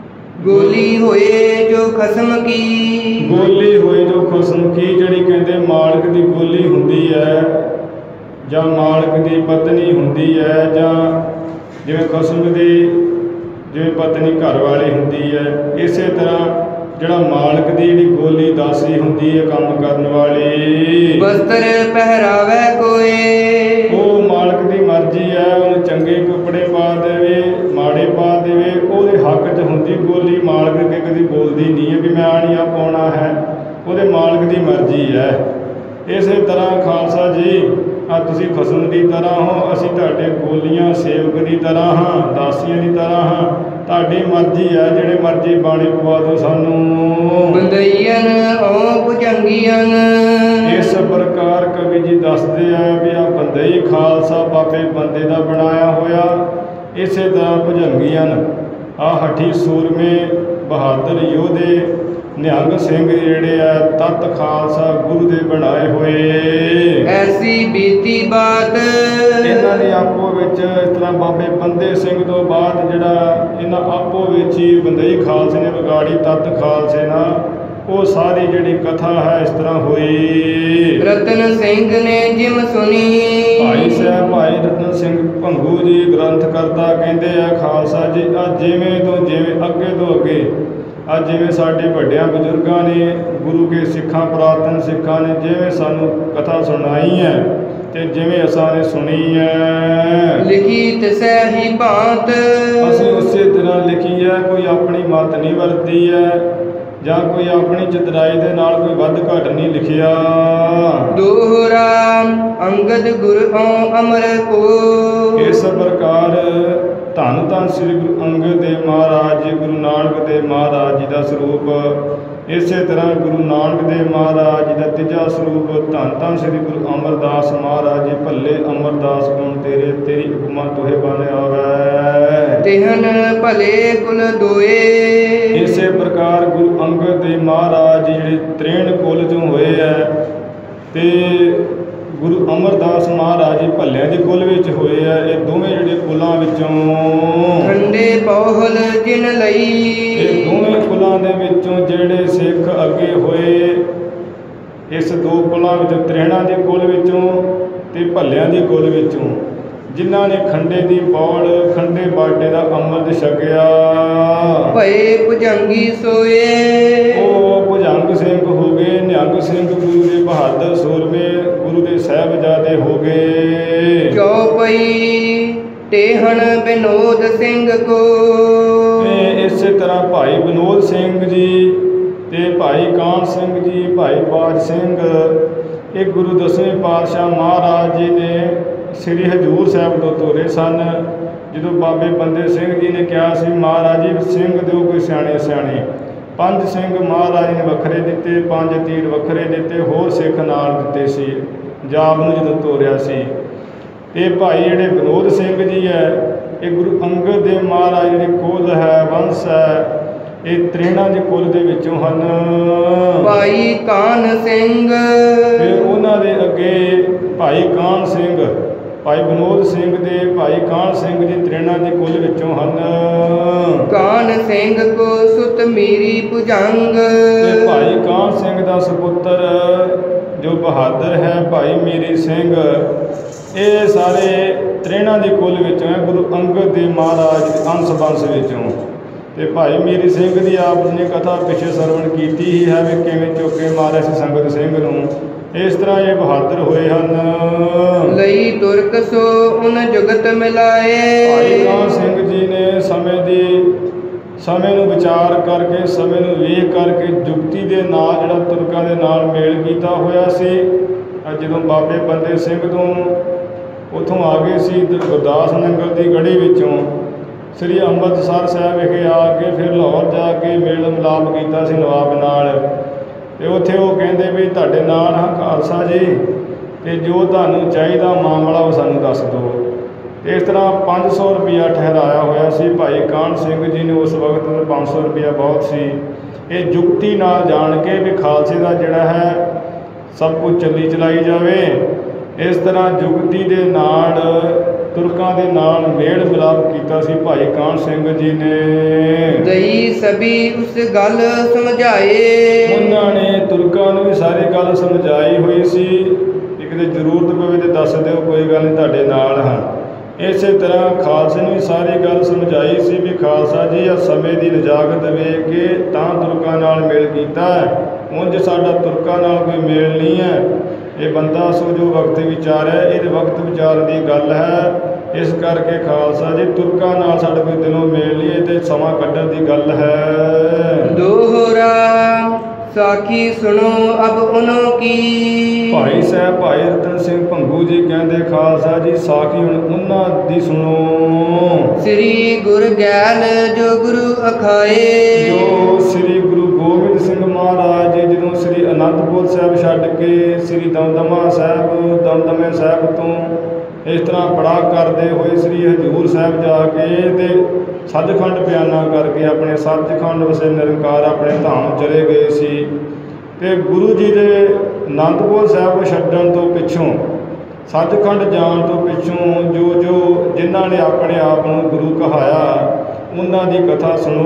ਗੋਲੀ ਹੋਏ ਜੋ ਖਸਮ ਕੀ। ਗੋਲੀ ਹੋਏ ਜੋ ਖਸਮ ਕੀ, ਜਿਹੜੀ ਕਹਿੰਦੇ ਮਾਲਕ ਦੀ ਗੋਲੀ ਹੁੰਦੀ ਹੈ ਜਾਂ ਮਾਲਕ ਦੀ ਪਤਨੀ ਹੁੰਦੀ ਹੈ, ਜਾਂ ਜਿਵੇਂ ਖਸਮ ਦੀ ਜਿਵੇਂ ਪਤਨੀ ਘਰ ਵਾਲੀ ਹੁੰਦੀ ਹੈ, ਇਸੇ ਤਰ੍ਹਾਂ ਜਿਹੜਾ ਮਾਲਕ ਦੀ ਜਿਹੜੀ ਗੋਲੀ ਦਾਸੀ ਹੁੰਦੀ ਹੈ ਕੰਮ ਕਰਨ ਵਾਲੀ। ਬਸਤਰ ਪਹਿਰਾਵੇ ਕੋਏ, ਉਹ ਮਾਲਕ ਦੀ ਮਰਜ਼ੀ ਹੈ, ਉਹਨੂੰ ਚੰਗੇ ਕੱਪੜੇ ਪਾ ਦੇਵੇ ਮਾੜੇ ਪਾ ਦੇਵੇ, ਉਹਦੇ ਹੱਕ 'ਚ ਹੁੰਦੀ ਗੋਲੀ। ਮਾਲਕ ਅੱਗੇ ਕਦੀ ਬੋਲਦੀ ਨਹੀਂ ਹੈ ਵੀ ਮੈਂ ਆਹ ਨਹੀਂ ਆ ਪਾਉਣਾ ਹੈ, ਉਹਦੇ ਮਾਲਕ ਦੀ ਮਰਜ਼ੀ ਹੈ। ਇਸੇ ਤਰ੍ਹਾਂ ਖਾਲਸਾ ਜੀ, ਆ ਤੁਸੀਂ ਖਸਮ ਦੀ ਤਰ੍ਹਾਂ ਹੋ, ਅਸੀਂ ਤੁਹਾਡੇ ਗੋਲੀਆਂ ਸੇਵਕ ਦੀ ਤਰ੍ਹਾਂ ਹਾਂ, ਦਾਸੀਆਂ ਦੀ ਤਰ੍ਹਾਂ ਹਾਂ। ਤੁਹਾਡੀ ਮਰਜ਼ੀ ਹੈ, ਜਿਹੜੇ ਮਰਜ਼ੀ ਬਾਣੀ ਪਵਾ ਦਿਓ ਸਾਨੂੰ। ਬੰਦਈਨ ਓ ਭੁਜੰਗੀਆਂ। ਇਸ ਪ੍ਰਕਾਰ ਕਵੀ ਜੀ ਦੱਸਦੇ ਆ ਵੀ ਆ ਬੰਦਈ ਖਾਲਸਾ ਬਾਬੇ ਬੰਦੇ ਦਾ ਬਣਾਇਆ ਹੋਇਆ। ਇਸੇ ਤਰ੍ਹਾਂ ਭੁਜੰਗੀਆਂ ਆ ਹੱਠੀ ਸੂਰਮੇ ਬਹਾਦਰ ਯੋਧੇ ਨਿਹੰਗ ਸਿੰਘ ਜਿਹੜੇ ਆ ਤਤ ਖਾਲਸਾ ਗੁਰੂ ਦੇ ਬਣਾਏ ਹੋਏ। ਐਸੀ ਬੀਤੀ ਬਾਤ ਇਹਨਾਂ ਨੇ ਆਪੋ ਵਿੱਚ ਇਸ ਤਰ੍ਹਾਂ ਬਾਬੇ ਬੰਦੇ ਸਿੰਘ ਤੋਂ ਬਾਅਦ ਜਿਹੜਾ ਇਹਨਾਂ ਆਪੋ ਵਿੱਚ ਹੀ ਬੰਦਈ ਖਾਲਸੇ ਨੇ ਵਿਗਾੜੀ ਤਤ ਖਾਲਸੇ ਨਾਲ, ਉਹ ਸਾਰੀ ਜਿਹੜੀ ਕਥਾ ਹੈ ਇਸ ਤਰ੍ਹਾਂ ਹੋਈ। ਰਤਨ ਸਿੰਘ ਨੇ ਜਿਮ ਸੁਣੀ। ਭਾਈ ਸਾਹਿਬ ਭਾਈ ਰਤਨ ਸਿੰਘ ਭੰਗੂ ਜੀ ਗ੍ਰੰਥ ਕਰਤਾ ਕਹਿੰਦੇ ਆ ਖਾਲਸਾ ਜੀ, ਆ ਜਿਵੇਂ ਤੋਂ ਜਿਵੇਂ ਅੱਗੇ ਤੋਂ ਅੱਗੇ ਅੱਜ ਜਿਵੇਂ ਸਾਡੇ ਵੱਡਿਆਂ ਬਜ਼ੁਰਗਾਂ ਨੇ ਗੁਰੂ ਕੇ ਸਿੱਖਾਂ ਪੁਰਾਤਨ ਸਿੱਖਾਂ ਨੇ ਜਿਵੇਂ ਸਾਨੂੰ ਕਥਾ ਸੁਣਾਈ ਹੈ ਤੇ ਜਿਵੇਂ ਅਸਾਂ ਨੇ ਸੁਣੀ ਹੈ, ਲਿਖੀ ਤਿਸੈ ਹੀ ਭਾਂਤ। ਅਸੀਂ ਉਸੇ ਤਰ੍ਹਾਂ ਲਿਖੀ ਹੈ, ਕੋਈ ਆਪਣੀ ਮੱਤ ਨਹੀਂ ਵਰਤੀ ਹੈ ਜਾਂ ਕੋਈ ਆਪਣੀ ਚਤਰਾਈ ਦੇ ਨਾਲ ਕੋਈ ਵੱਧ ਘੱਟ ਨਹੀਂ ਲਿਖਿਆ। ਦੋਹਰਾ ਅੰਗਦ ਗੁਰ ਓ ਅਮਰ ਕੋ। ਇਸ ਪ੍ਰਕਾਰ ਧੰਨ ਧੰਨ ਸ੍ਰੀ ਗੁਰੂ ਅੰਗਦ ਦੇਵ ਮਹਾਰਾਜ ਜੀ, ਗੁਰੂ ਨਾਨਕ ਦੇਵ ਮਹਾਰਾਜ ਜੀ ਦਾ ਸਰੂਪ। ਇਸੇ ਤਰ੍ਹਾਂ ਗੁਰੂ ਨਾਨਕ ਦੇਵ ਮਹਾਰਾਜ ਜੀ ਦਾ ਤੀਜਾ ਸਰੂਪ ਧੰਨ ਧੰਨ ਸ੍ਰੀ ਗੁਰੂ ਅਮਰਦਾਸ ਮਹਾਰਾਜ ਜੀ। ਭੱਲੇ ਅਮਰਦਾਸ ਗੁਣ ਤੇਰੇ, ਤੇਰੀ ਉਪਮਾ ਤੋਹੇ ਬਨ ਆਵੈ। ਤਿਹਨ ਭਲੇ ਕੁਲ ਦੋਏ। ਇਸੇ ਪ੍ਰਕਾਰ ਗੁਰੂ ਅੰਗਦ ਦੇਵ ਮਹਾਰਾਜ ਜੀ ਜਿਹੜੇ ਤ੍ਰੇਣ ਕੁਲ ਚੋਂ ਹੋਏ ਹੈ, ਤੇ ਗੁਰੂ ਅਮਰਦਾਸ ਮਹਾਰਾਜ ਜੀ ਭੱਲਿਆਂ ਦੇ ਕੁਲ ਵਿੱਚ ਹੋਏ ਆ। ਇਹ ਦੋਵੇਂ ਜਿਹੜੇ ਕੁਲਾਂ ਵਿੱਚੋਂ ਖੰਡੇ ਪੌਹਲ ਜਿਨ ਲਈ। ਇਹ ਦੋਵੇਂ ਕੁਲਾਂ ਦੇ ਵਿੱਚੋਂ ਜਿਹੜੇ ਸਿੱਖ ਅੱਗੇ ਹੋਏ, ਇਸ ਦੋ ਕੁਲਾਂ ਵਿੱਚੋਂ ਤ੍ਰੇਣਾਂ ਦੇ ਕੁਲ ਵਿੱਚੋਂ ਤੇ ਭੱਲਿਆਂ ਦੀ ਕੁਲ ਵਿੱਚੋਂ, ਜਿਨ੍ਹਾਂ ਨੇ ਖੰਡੇ ਦੀ ਪੌੜ ਖੰਡੇ ਬਾਟੇ ਦਾ ਅੰਮ੍ਰਿਤ ਛਕਿਆ, ਭਏ ਭੁਜੰਗੀ ਸੋਏ। ਉਹ ਭੁਜੰਗ ਸਿੰਘ ਹੋ ਗਏ। ਨਿਹੰਗ ਸਿੰਘ ਗੁਰੂ ਦੇ ਬਹਾਦਰ ਸੂਰਮੇ ਗੁਰੂ ਦੇ ਸਾਹਿਬਜ਼ਾਦੇ ਹੋ ਗਏ। ਚੌਪਈ ਟੇਹਣ ਬਿਨੋਦ ਸਿੰਘ ਕੋ। ਤੇ ਇਸੇ ਤਰ੍ਹਾਂ ਭਾਈ ਵਿਨੋਦ ਸਿੰਘ ਜੀ ਤੇ ਭਾਈ ਕਾਹਨ ਸਿੰਘ ਜੀ, ਭਾਈ ਬਾਜ ਸਿੰਘ, ਇਹ ਗੁਰੂ ਦਸਵੇਂ ਪਾਤਸ਼ਾਹ ਮਹਾਰਾਜ ਜੀ ਨੇ ਸ੍ਰੀ ਹਜ਼ੂਰ ਸਾਹਿਬ ਤੋਂ ਤੋਰੇ ਸਨ। ਜਦੋਂ ਬਾਬੇ ਬੰਦੇ ਸਿੰਘ ਜੀ ਨੇ ਕਿਹਾ ਸੀ ਮਹਾਰਾਜ ਜੀ ਸਿੰਘ ਦਿਓ ਕੋਈ ਸਿਆਣੇ ਸਿਆਣੇ, ਪੰਜ ਸਿੰਘ ਮਹਾਰਾਜ ਨੇ ਵੱਖਰੇ ਦਿੱਤੇ, ਪੰਜ ਤੀਰ ਵੱਖਰੇ ਦਿੱਤੇ, ਹੋਰ ਸਿੱਖ ਨਾਲ ਦਿੱਤੇ ਸੀ ਜਾਬ ਨੂੰ ਜਦੋਂ ਤੋਰਿਆ ਸੀ। ਇਹ ਭਾਈ ਜਿਹੜੇ ਵਿਨੋਦ ਸਿੰਘ ਜੀ ਹੈ, ਇਹ ਗੁਰੂ ਅੰਗਦ ਦੇਵ ਮਹਾਰਾਜ ਜਿਹੜੇ ਕੁਲ ਹੈ, ਵੰਸ਼ ਹੈ, ਇਹ ਤ੍ਰੇਣਾਂ ਦੇ ਕੁਲ ਦੇ ਵਿੱਚੋਂ ਹਨ। ਭਾਈ ਕਾਹਨ ਸਿੰਘ। ਫਿਰ ਉਹਨਾਂ ਦੇ ਅੱਗੇ ਭਾਈ ਕਾਹਨ ਸਿੰਘ, ਭਾਈ ਵਿਨੋਦ ਸਿੰਘ ਦੇ ਭਾਈ ਕਾਹਨ ਸਿੰਘ ਜੀ ਤ੍ਰੇਣਾਂ ਦੇ ਕੁਲ ਵਿੱਚੋਂ ਹਨ। ਕਾਹਨ ਸਿੰਘ ਕੋ ਸੁਤ ਮੀਰੀ ਭੁਜੰਗ। ਤੇ ਭਾਈ ਕਾਹਨ ਸਿੰਘ ਦਾ ਸੁਪੁੱਤਰ ਜੋ ਬਹਾਦਰ ਹੈ ਭਾਈ ਮੀਰੀ ਸਿੰਘ, ਇਹ ਸਾਰੇ ਤ੍ਰੇਣਾਂ ਦੇ ਕੁਲ ਵਿੱਚੋਂ ਹੈ, ਗੁਰੂ ਅੰਗਦ ਦੇਵ ਮਹਾਰਾਜ ਦੇ ਅੰਸ਼ ਬੰਸ਼ ਵਿੱਚੋਂ। ਤੇ ਭਾਈ ਮੀਰੀ ਸਿੰਘ ਦੀ ਆਪ ਜੀ ਨੇ ਕਥਾ ਪਿੱਛੇ ਸਰਵਣ ਕੀਤੀ ਹੀ ਹੈ ਵੀ ਕਿਵੇਂ ਚੁੱਕੇ ਮਾਰਿਆ ਸੀ ਸੰਗਤ ਸਿੰਘ ਨੂੰ। ਇਸ ਤਰ੍ਹਾਂ ਇਹ ਬਹਾਦਰ ਹੋਏ ਹਨ। ਲਈ ਤੁਰਕ ਸੋ ਉਨ ਜੁਗਤ ਮਿਲਾਏ। ਭਾਈ ਕਾਹਨ ਸਿੰਘ ਜੀ ਨੇ ਸਮੇਂ ਦੀ ਸਮੇਂ ਨੂੰ ਵਿਚਾਰ ਕਰਕੇ, ਸਮੇਂ ਨੂੰ ਵੇਖ ਕਰਕੇ ਜੁਗਤੀ ਦੇ ਨਾਲ ਜਿਹੜਾ ਤੁਰਕਾਂ ਦੇ ਨਾਲ ਮੇਲ ਕੀਤਾ ਹੋਇਆ ਸੀ। ਜਦੋਂ ਬਾਬੇ ਬੰਦੇ ਸਿੰਘ ਤੋਂ ਉੱਥੋਂ ਆ ਗਏ ਸੀ ਗੁਰਦਾਸ ਨੰਗਲ ਦੀ ਗੜੀ ਵਿੱਚੋਂ ਸ੍ਰੀ ਅੰਮ੍ਰਿਤਸਰ ਸਾਹਿਬ ਵਿਖੇ ਆ ਕੇ ਫਿਰ ਲਾਹੌਰ ਜਾ ਕੇ ਮੇਲ ਮਿਲਾਪ ਕੀਤਾ ਸੀ ਨਵਾਬ ਨਾਲ। ਅਤੇ ਉੱਥੇ ਉਹ ਕਹਿੰਦੇ ਵੀ ਤੁਹਾਡੇ ਨਾਲ ਹਾਂ ਖਾਲਸਾ ਜੀ, ਅਤੇ ਜੋ ਤੁਹਾਨੂੰ ਚਾਹੀਦਾ ਮਾਮਲਾ ਉਹ ਸਾਨੂੰ ਦੱਸ ਦਿਓ। ਇਸ ਤਰ੍ਹਾਂ ਪੰਜ ਸੌ ਰੁਪਈਆ ਠਹਿਰਾਇਆ ਹੋਇਆ ਸੀ। ਭਾਈ ਕਾਹਨ ਸਿੰਘ ਜੀ ਨੇ ਉਸ ਵਕਤ ਪੰਜ ਸੌ ਰੁਪਈਆ ਬਹੁਤ ਸੀ। ਇਹ ਜੁਗਤੀ ਨਾਲ ਜਾਣ ਕੇ ਵੀ ਖਾਲਸੇ ਦਾ ਜਿਹੜਾ ਹੈ ਸਭ ਕੁਝ ਚੱਲੀ ਚਲਾਈ ਜਾਵੇ। ਇਸ ਤਰ੍ਹਾਂ ਜੁਗਤੀ ਦੇ ਨਾਲ ਤੁਰਕਾਂ ਦੇ ਨਾਲ ਮੇਲ ਮਿਲਾਪ ਕੀਤਾ ਸੀ ਭਾਈ ਕਾਹਨ ਸਿੰਘ ਜੀ ਨੇ। ਦਈ ਸਭੀ ਉਸ ਗੱਲ ਸਮਝਾਏ। ਉਹਨਾਂ ਨੇ ਤੁਰਕਾਂ ਨੂੰ ਵੀ ਸਾਰੀ ਗੱਲ ਸਮਝਾਈ ਹੋਈ ਸੀ ਕਿ ਕਿਤੇ ਜ਼ਰੂਰਤ ਪਵੇ ਤੇ ਦੱਸ ਦਿਓ, ਕੋਈ ਗੱਲ ਨਹੀਂ ਤੁਹਾਡੇ ਨਾਲ ਹਾਂ। ਇਸੇ ਤਰ੍ਹਾਂ ਖਾਲਸੇ ਨੂੰ ਵੀ ਸਾਰੀ ਗੱਲ ਸਮਝਾਈ ਸੀ ਵੀ ਖਾਲਸਾ ਜੀ ਆ ਸਮੇਂ ਦੀ ਨਜਾਕਤ ਵੇਖ ਕੇ ਤਾਂ ਤੁਰਕਾਂ ਨਾਲ ਮੇਲ ਕੀਤਾ ਹੈ, ਉਂਝ ਸਾਡਾ ਤੁਰਕਾਂ ਨਾਲ ਕੋਈ ਮੇਲ ਨਹੀਂ ਹੈ। ਇਹ ਬੰਦਾ ਸੋ ਜੋ ਵਕਤ ਵਿਚਾਰ ਹੈ, ਇਹਦੇ ਵਕਤ ਵਿਚਾਰਨ ਦੀ ਗੱਲ ਹੈ। ਇਸ ਕਰਕੇ ਖਾਲਸਾ ਜੀ ਤੁਰਕਾਂ ਨਾਲ ਸਾਡਾ ਕੋਈ ਦਿਲੋਂ ਮੇਲ ਨਹੀਂ, ਇਹ ਤੇ ਸਮਾਂ ਕੱਢਣ ਦੀ ਗੱਲ ਹੈ। ਦੋਹਰਾ ਸਾਖੀ ਸੁਣੋ ਅਬ ਉਨੋਂ ਕੀ। ਭਾਈ ਸਾਹਿਬ ਭਾਈ ਰਤਨ ਸਿੰਘ ਭੰਗੂ ਜੀ ਕਹਿੰਦੇ ਖਾਲਸਾ ਜੀ ਸਾਖੀ ਹੁਣ ਉਹਨਾਂ ਦੀ ਸੁਣੋ। ਸ੍ਰੀ ਗੁਰ ਗੈਲ ਜੋ ਗੁਰੂ ਅਖਾਏ। ਜੋ ਸ੍ਰੀ ਗੁਰੂ ਗੋਬਿੰਦ ਸਿੰਘ ਮਹਾਰਾਜ ਜੀ ਜਦੋਂ ਸ੍ਰੀ ਅਨੰਦਪੁਰ ਸਾਹਿਬ ਛੱਡ ਕੇ ਸ੍ਰੀ ਦਮਦਮਾ ਸਾਹਿਬ ਦਮਦਮੇ ਸਾਹਿਬ ਤੋਂ ਇਸ ਤਰ੍ਹਾਂ ਬੜਾ ਕਰਦੇ ਹੋਏ ਸ੍ਰੀ ਹਜ਼ੂਰ ਸਾਹਿਬ ਜਾ ਕੇ ਤੇ ਸੱਚਖੰਡ ਬਿਆਨਾ ਕਰਕੇ ਆਪਣੇ ਸੱਚਖੰਡ ਵਸੇ ਨਿਰੰਕਾਰ ਆਪਣੇ ਧਾਮ ਚਲੇ ਗਏ ਸੀ। ਅਤੇ ਗੁਰੂ ਜੀ ਦੇ ਅਨੰਦਪੁਰ ਸਾਹਿਬ ਛੱਡਣ ਤੋਂ ਪਿੱਛੋਂ ਸੱਚਖੰਡ ਜਾਣ ਤੋਂ ਪਿੱਛੋਂ ਜੋ ਜੋ ਜਿਨ੍ਹਾਂ ਨੇ ਆਪਣੇ ਆਪ ਨੂੰ ਗੁਰੂ ਕਹਾਇਆ ਉਹਨਾਂ ਦੀ ਕਥਾ ਸੁਣੋ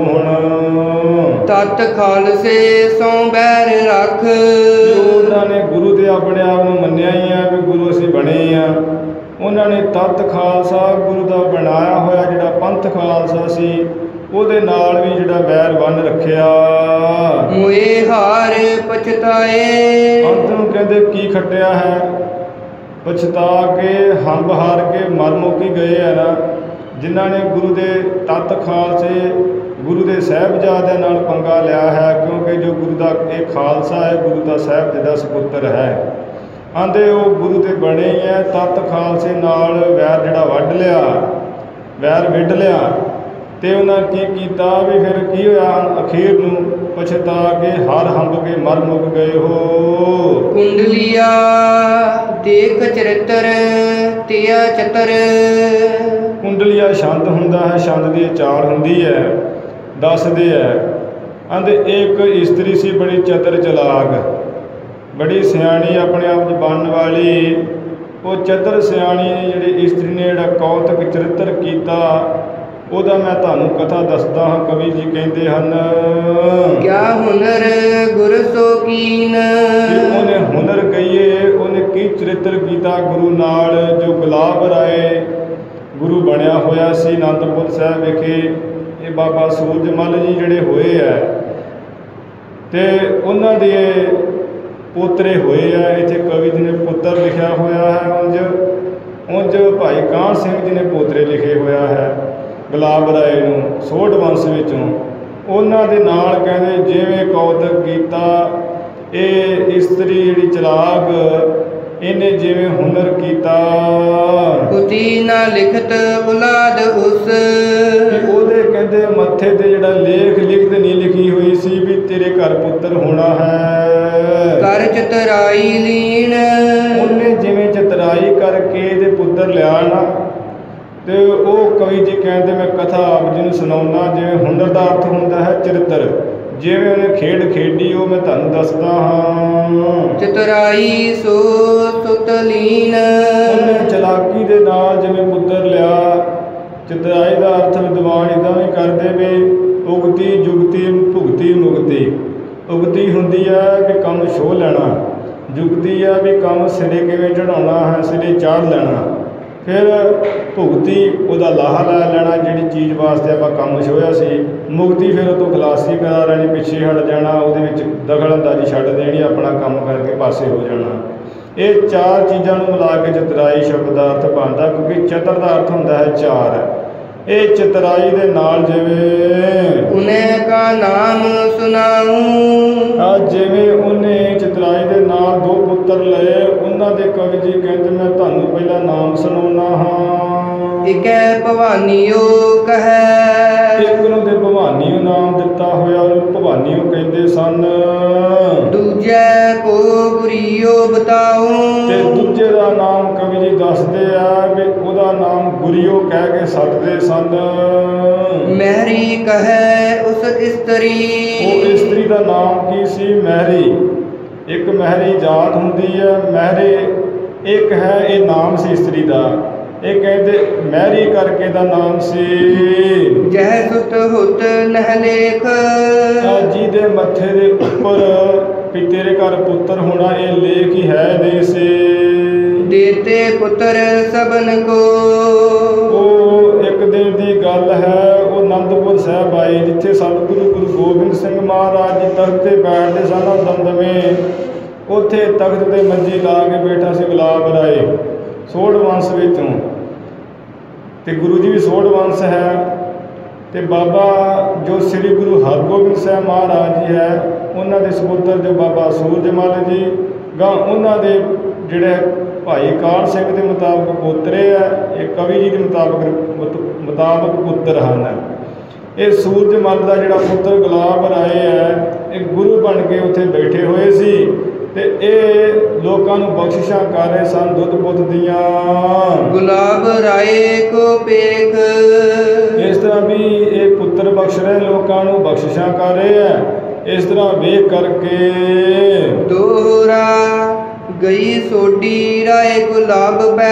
ਹੁਣ। ਤਤ ਖਾਲਸੇ ਸੋ ਬੈਰ ਰੱਖ। ਉਹਨਾਂ ਨੇ ਗੁਰੂ ਦੇ ਆਪਣੇ ਆਪ ਨੂੰ ਮੰਨਿਆ ਹੀ ਆ ਵੀ ਗੁਰੂ ਅਸੀਂ ਬਣੇ ਆ। ਉਹਨਾਂ ਨੇ ਤਤ ਖਾਲਸਾ ਗੁਰੂ ਦਾ ਬਣਾਇਆ ਹੋਇਆ ਜਿਹੜਾ ਪੰਥ ਖਾਲਸਾ ਸੀ ਉਹਦੇ ਨਾਲ ਵੀ ਜਿਹੜਾ ਵੈਰ ਬੰਨ ਰੱਖਿਆ। ਮੋਏ ਹਾਰ ਪਛਤਾਏ। ਅੰਤ ਨੂੰ ਕਹਿੰਦੇ ਕੀ ਖੱਟਿਆ ਹੈ, ਪਛਤਾ ਕੇ ਹੰਬ ਹਾਰ ਕੇ ਮਰ ਮੁੱਕੀ ਗਏ ਆ ਨਾ ਜਿਨ੍ਹਾਂ ਨੇ ਗੁਰੂ ਦੇ ਤਤ ਖਾਲਸੇ ਗੁਰੂ ਦੇ ਸਾਹਿਬਜ਼ਾਦਿਆਂ ਨਾਲ ਪੰਗਾ ਲਿਆ ਹੈ। ਕਿਉਂਕਿ ਜੋ ਗੁਰੂ ਦਾ ਇਹ ਖਾਲਸਾ ਹੈ ਗੁਰੂ ਦਾ ਸਾਹਿਬਜ਼ਾਦਾ ਸਪੁੱਤਰ ਹੈ। ਆਂਦੇ ਉਹ ਗੁਰੂ ਦੇ ਬਣੇ ਹੀ ਹੈ। ਤਤ ਖਾਲਸੇ ਨਾਲ ਵੈਰ ਜਿਹੜਾ ਵੱਢ ਲਿਆ, ਵੈਰ ਵਿੱਢ ਲਿਆ ਅਤੇ ਉਹਨਾਂ ਕੀ ਕੀਤਾ ਵੀ ਫਿਰ ਕੀ ਹੋਇਆ ਅਖੀਰ ਨੂੰ ਪਛਤਾ ਕੇ ਹਰ ਹੰਬ ਕੇ ਮਰ ਮੁੱਕ ਗਏ ਹੋ। ਕੁੰਡਲੀਆ ਦੇਖ ਚਰਿੱਤਰ ਤਿਆ ਚਤਰ। ਕੁੰਡਲੀਆ ਛੰਦ ਹੁੰਦਾ ਹੈ, ਛੰਦ ਦੀ ਚਾਲ ਹੁੰਦੀ ਹੈ। ਦੱਸਦੇ ਹੈ ਆਂਦੇ ਇੱਕ ਇਸਤਰੀ ਸੀ ਬੜੀ ਚਤਰ ਚਲਾਕ, ਬੜੀ ਸਿਆਣੀ ਆਪਣੇ ਆਪ 'ਚ ਬਣਨ ਵਾਲੀ। ਉਹ ਚਤਰ ਸਿਆਣੀ ਜਿਹੜੀ ਇਸਤਰੀ ਨੇ ਜਿਹੜਾ ਕੌਤਕ ਚਰਿੱਤਰ ਕੀਤਾ ਉਹਦਾ ਮੈਂ ਤੁਹਾਨੂੰ ਕਥਾ ਦੱਸਦਾ ਹਾਂ। ਕਵੀ ਜੀ ਕਹਿੰਦੇ ਹਨ ਕਿਆ ਹੁਨਰ ਗੁਰ ਸੋ ਕੀਨ। ਉਹਨੇ ਹੁਨਰ ਕਹੀਏ ਉਹਨੇ ਕੀ ਚਰਿੱਤਰ ਕੀਤਾ ਗੁਰੂ ਨਾਲ। ਜੋ ਗੁਲਾਬ ਰਾਏ ਗੁਰੂ ਬਣਿਆ ਹੋਇਆ ਸੀ ਅਨੰਦਪੁਰ ਸਾਹਿਬ ਵਿਖੇ, ਇਹ ਬਾਬਾ ਸੂਰਜਮਲ ਜੀ ਜਿਹੜੇ ਹੋਏ ਹੈ ਅਤੇ ਉਹਨਾਂ ਦੇ ਪੋਤਰੇ ਹੋਏ ਆ। ਇੱਥੇ ਕਵੀ ਜੀ ਨੇ ਪੁੱਤਰ ਲਿਖਿਆ ਹੋਇਆ ਹੈ, ਉਂਝ ਉਂਝ ਭਾਈ ਕਾਹਨ ਸਿੰਘ ਜੀ ਨੇ ਪੋਤਰੇ ਲਿਖੇ ਹੋਇਆ ਹੈ ਗੁਲਾਬ ਰਾਏ ਨੂੰ ਸੋਢ ਵੰਸ਼ ਵਿੱਚੋਂ। ਉਹਨਾਂ ਦੇ ਨਾਲ ਕਹਿੰਦੇ ਜਿਵੇਂ ਕੌਤਕ ਕੀਤਾ ਇਹ ਇਸਤਰੀ ਜਿਹੜੀ ਚਲਾਕ ਇਹਨੇ ਜਿਵੇਂ ਹੁਨਰ ਕੀਤਾ। ਉਤੀ ਨਾ ਲਿਖਤ ਔਲਾਦ ਉਸ। ਉਹਦੇ ਕਹਿੰਦੇ ਮੱਥੇ ਤੇ ਜਿਹੜਾ ਲੇਖ ਲਿਖਤ ਨਹੀਂ ਲਿਖੀ ਹੋਈ ਸੀ ਵੀ ਤੇਰੇ ਘਰ ਪੁੱਤਰ ਹੋਣਾ ਹੈ। ਕਰ ਚਤਰਾਈ ਲੀਨ। ਉਹਨੇ ਜਿਵੇਂ ਚਤਰਾਈ ਕਰਕੇ ਇਹਦੇ ਪੁੱਤਰ ਲਿਆ ਨਾ ਅਤੇ ਉਹ ਕਵੀ ਜੀ ਕਹਿੰਦੇ ਮੈਂ ਕਥਾ ਆਪ ਜੀ ਨੂੰ ਸੁਣਾਉਂਦਾ। ਜਿਵੇਂ ਹੁਨਰ ਦਾ ਅਰਥ ਹੁੰਦਾ ਹੈ ਚਰਿੱਤਰ, ਜਿਵੇਂ ਉਹਨੇ ਖੇਡ ਖੇਡੀ ਉਹ ਮੈਂ ਤੁਹਾਨੂੰ ਦੱਸਦਾ ਹਾਂ। ਚਤਰਾਈ ਸੋ ਸੁਤ ਲੀਨ। ਉਹਨੇ ਚਲਾਕੀ ਦੇ ਨਾਲ ਜਿਵੇਂ ਪੁੱਤਰ ਲਿਆ। ਚਤਰਾਈ ਦਾ ਅਰਥ ਵਿਦਵਾਨ ਇੱਦਾਂ ਵੀ ਕਰਦੇ ਵੀ ਉਗਤੀ ਜੁਗਤੀ ਭੁਗਤੀ ਮੁਗਤੀ। ਉਗਤੀ ਹੁੰਦੀ ਹੈ ਵੀ ਕੰਮ ਛੋਹ ਲੈਣਾ, ਜੁਗਤੀ ਆ ਵੀ ਕੰਮ ਸਿਰੇ ਕਿਵੇਂ ਚੜ੍ਹਾਉਣਾ ਹੈ, ਸਿਰੇ ਚਾੜ੍ਹ ਲੈਣਾ। ਫਿਰ ਭੁਗਤੀ ਉਹਦਾ ਲਾਹਾ ਲੈ ਲੈਣਾ, ਜਿਹੜੀ ਚੀਜ਼ ਵਾਸਤੇ ਆਪਾਂ ਕੰਮ ਛੋਹਿਆ ਸੀ। ਮੁਕਤੀ ਫਿਰ ਉਹ ਤੋਂ ਖਲਾਸੀ ਕਰਾ ਲੈਣੀ, ਪਿੱਛੇ ਹਟ ਜਾਣਾ, ਉਹਦੇ ਵਿੱਚ ਦਖਲਅੰਦਾਜ਼ੀ ਛੱਡ ਦੇਣੀ, ਆਪਣਾ ਕੰਮ ਕਰਕੇ ਪਾਸੇ ਹੋ ਜਾਣਾ। ਇਹ ਚਾਰ ਚੀਜ਼ਾਂ ਨੂੰ ਮਿਲਾ ਕੇ ਚਤੁਰਾਈ ਸ਼ਬਦ ਦਾ ਅਰਥ ਬਣਦਾ, ਕਿਉਂਕਿ ਚਤੁਰ ਦਾ ਅਰਥ ਹੁੰਦਾ ਹੈ ਚਾਰ। ਇਹ ਚਤੁਰਾਈ ਦੇ ਨਾਲ ਜਿਵੇਂ ਉਹਨੇ ਕਾ ਨਾਮ ਸੁਣਾਉ, ਆ ਜਿਵੇਂ ਉਹਨੇ ਚਤੁਰਾਈ ਦੇ ਨਾਲ ਦੋ ਪੁੱਤਰ ਲਏ, ਉਹਨਾਂ ਦੇ ਕਵੀ ਜੀ ਕਹਿੰਦੇ ਮੈਂ ਤੁਹਾਨੂੰ ਪਹਿਲਾਂ ਨਾਮ ਸੁਣਾਉਣਾ ਹਾਂ। ਇਕੈ ਭਵਾਨੀਓ ਕਹੈ, ਇੱਕ ਨੂੰ ਤੇ ਭਵਾਨੀਓ ਨਾਮ ਦਿੱਤਾ ਹੋਇਆ, ਉਹਨੂੰ ਭਵਾਨੀਓ ਕਹਿੰਦੇ ਸਨ। ਦੂਜੈ ਕੋ ਗੁਰੀਓ ਬਤਾਉ, ਤੇ ਦੂਜੇ ਦਾ ਨਾਮ ਕਵੀ ਜੀ ਦੱਸਦੇ ਆ ਵੀ ਉਹਦਾ ਨਾਮ ਗੁਰੀਓ ਕਹਿ ਕੇ ਸੱਦਦੇ ਸਨ। ਮਹਿਰੀ ਕਹੈ ਉਸ ਇਸਤਰੀ, ਉਹ ਇਸਤਰੀ ਦਾ ਨਾਮ ਕੀ ਸੀ? ਮਹਿਰੀ। ਇੱਕ ਮਹਿਰੀ ਜਾਤ ਹੁੰਦੀ ਹੈ, ਮਹਿਰੇ ਇੱਕ ਹੈ, ਇਹ ਨਾਮ ਸੀ ਇਸਤਰੀ ਦਾ। ਇਹ ਕਹਿੰਦੇ ਮਹਿਰੀ ਕਰਕੇ ਦਾ ਨਾਮ ਸੀ। ਜਹ ਸੁਤ ਹੁਤ ਨਹ ਲੇਖ, ਜਿਹਦੇ ਮੱਥੇ ਦੇ ਉੱਪਰ ਵੀ ਤੇਰੇ ਘਰ ਪੁੱਤਰ ਹੋਣਾ ਇਹ ਲੇਖ ਹੀ ਹੈ ਨਹੀਂ ਸੀ। ਦੇਤੇ ਪੁੱਤਰ ਸਭਨ ਕੋ, ਉਹ ਇੱਕ ਦਿਨ ਦੀ ਗੱਲ ਹੈ, ਉਹ ਅਨੰਦਪੁਰ ਸਾਹਿਬ ਆਏ, ਜਿੱਥੇ ਸਤਿਗੁਰੂ ਗੁਰੂ ਗੋਬਿੰਦ ਸਿੰਘ ਮਹਾਰਾਜ ਜੀ ਤਖਤ 'ਤੇ ਬੈਠਦੇ ਸਨ ਦਮਦਮੇ। ਉੱਥੇ ਤਖਤ 'ਤੇ ਮੰਜੀ ਲਾ ਕੇ ਬੈਠਾ ਸੀ ਗੁਲਾਬ ਰਾਏ, ਸੋਢ ਵੰਸ਼ ਵਿੱਚੋਂ, ਤੇ ਗੁਰੂ ਜੀ ਵੀ ਸੋਢ ਵੰਸ਼ ਹੈ। ਤੇ ਬਾਬਾ ਜੋ ਸ੍ਰੀ ਗੁਰੂ ਹਰਗੋਬਿੰਦ ਸਾਹਿਬ ਮਹਾਰਾਜ ਜੀ ਹੈ, ਉਹਨਾਂ ਦੇ ਸਪੁੱਤਰ ਜੋ ਬਾਬਾ ਸੂਰਜਮਲ ਜੀ ਗਾਂ, ਉਹਨਾਂ ਦੇ ਜਿਹੜੇ ਭਾਈ ਕਾਲ ਸਿੰਘ ਦੇ ਮੁਤਾਬਕ ਪੋਤਰੇ ਹੈ, ਇਹ ਕਵੀ ਜੀ ਦੇ ਮੁਤਾਬਕ ਮੁਤਾਬਕ ਪੁੱਤਰ ਹਨ। ਇਹ ਸੂਰਜਮਲ ਦਾ ਜਿਹੜਾ ਪੁੱਤਰ ਗੁਲਾਬ ਰਾਏ ਹੈ, ਇਹ ਗੁਰੂ ਬਣ ਕੇ ਉੱਥੇ ਬੈਠੇ ਹੋਏ ਸੀ, ਤੇ ਇਹ ਲੋਕਾਂ ਨੂੰ ਬਖਸ਼ਿਸ਼ਾਂ ਕਰ ਰਹੇ ਸਨ ਦੁੱਧ ਪੁੱਤ ਦੀਆਂ। ਗੁਲਾਬ ਰਾਏ ਕੋ ਪੇਖ, ਇਸ ਤਰ੍ਹਾਂ ਵੀ ਇਹ ਪੁੱਤਰ ਬਖਸ਼ ਰਹੇ, ਲੋਕਾਂ ਨੂੰ ਬਖਸ਼ਿਸ਼ਾਂ ਕਰ ਰਹੇ ਹੈ। ਇਸ ਤਰ੍ਹਾਂ ਵੇਖ ਕਰਕੇ ਦੋਹਰਾ ਗਈ ਸੋਢੀ ਰਾਏ ਗੁਲਾਬ ਪੈ,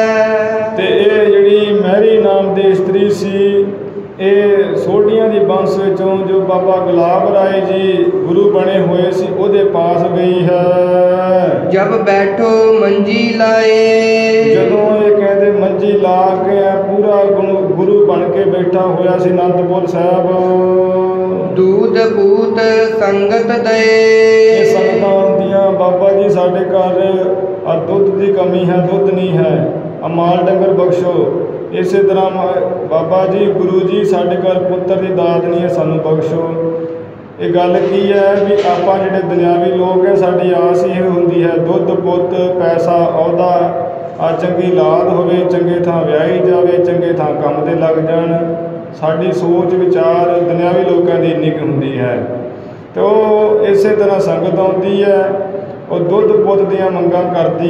ਤੇ ਇਹ ਜਿਹੜੀ ਮਹਿਰੀ ਨਾਮ ਦੀ ਇਸਤਰੀ ਸੀ, ਇਹ ਸੋਢੀਆਂ ਦੀ ਬੰਸ ਵਿੱਚੋਂ ਜੋ ਬਾਬਾ ਗੁਲਾਬ ਰਾਏ ਜੀ ਗੁਰੂ ਬਣੇ ਹੋਏ ਸੀ, ਉਹਦੇ ਪਾਸ ਗਈ ਹੈ। ਜਬ ਬੈਠੋ ਮੰਜੀ ਲਾਏ, ਜਦੋਂ ਇਹ ਕਹਿੰਦੇ ਮੰਜੀ ਲਾ ਕੇ ਪੂਰਾ ਗੁਰੂ ਬਣ ਕੇ ਬੈਠਾ ਹੋਇਆ ਸੀ ਅਨੰਦਪੁਰ ਸਾਹਿਬ। ਦੂਧ ਪੂਤ ਸੰਗਤ ਦਏ, ਇਹ ਸੰਗਤਾਂ ਆਉਂਦੀਆਂ, ਬਾਬਾ ਜੀ ਸਾਡੇ ਘਰ ਆ ਦੁੱਧ ਦੀ ਕਮੀ ਹੈ, ਦੁੱਧ ਨਹੀਂ ਹੈ, ਆ ਮਾਲ ਡੰਗਰ ਬਖਸ਼ੋ। ਇਸੇ ਤਰ੍ਹਾਂ ਬਾਬਾ ਜੀ ਗੁਰੂ ਜੀ ਸਾਡੇ ਘਰ ਪੁੱਤਰ ਦੀ ਦਾਤ ਨਹੀਂ ਹੈ, ਸਾਨੂੰ ਬਖਸ਼ੋ। ਇਹ ਗੱਲ ਕੀ ਹੈ ਵੀ ਆਪਾਂ ਜਿਹੜੇ ਦੁਨਿਆਵੀ ਲੋਕ ਹੈ, ਸਾਡੀ ਆਸ ਇਹ ਹੁੰਦੀ ਹੈ ਦੁੱਧ ਪੁੱਤ ਪੈਸਾ ਅਹੁਦਾ, ਆ ਚੰਗੀ ਔਲਾਦ ਹੋਵੇ, ਚੰਗੇ ਥਾਂ ਵਿਆਹੀ ਜਾਵੇ, ਚੰਗੇ ਥਾਂ ਕੰਮ 'ਤੇ ਲੱਗ ਜਾਣ। ਸਾਡੀ ਸੋਚ ਵਿਚਾਰ ਦੁਨਿਆਵੀ ਲੋਕਾਂ ਦੀ ਇੰਨੀ ਕੁ ਹੁੰਦੀ ਹੈ। ਅਤੇ ਉਹ ਇਸੇ ਤਰ੍ਹਾਂ ਸੰਗਤ ਆਉਂਦੀ ਹੈ, ਉਹ ਦੁੱਧ ਪੁੱਤ ਦੀਆਂ ਮੰਗਾਂ ਕਰਦੀ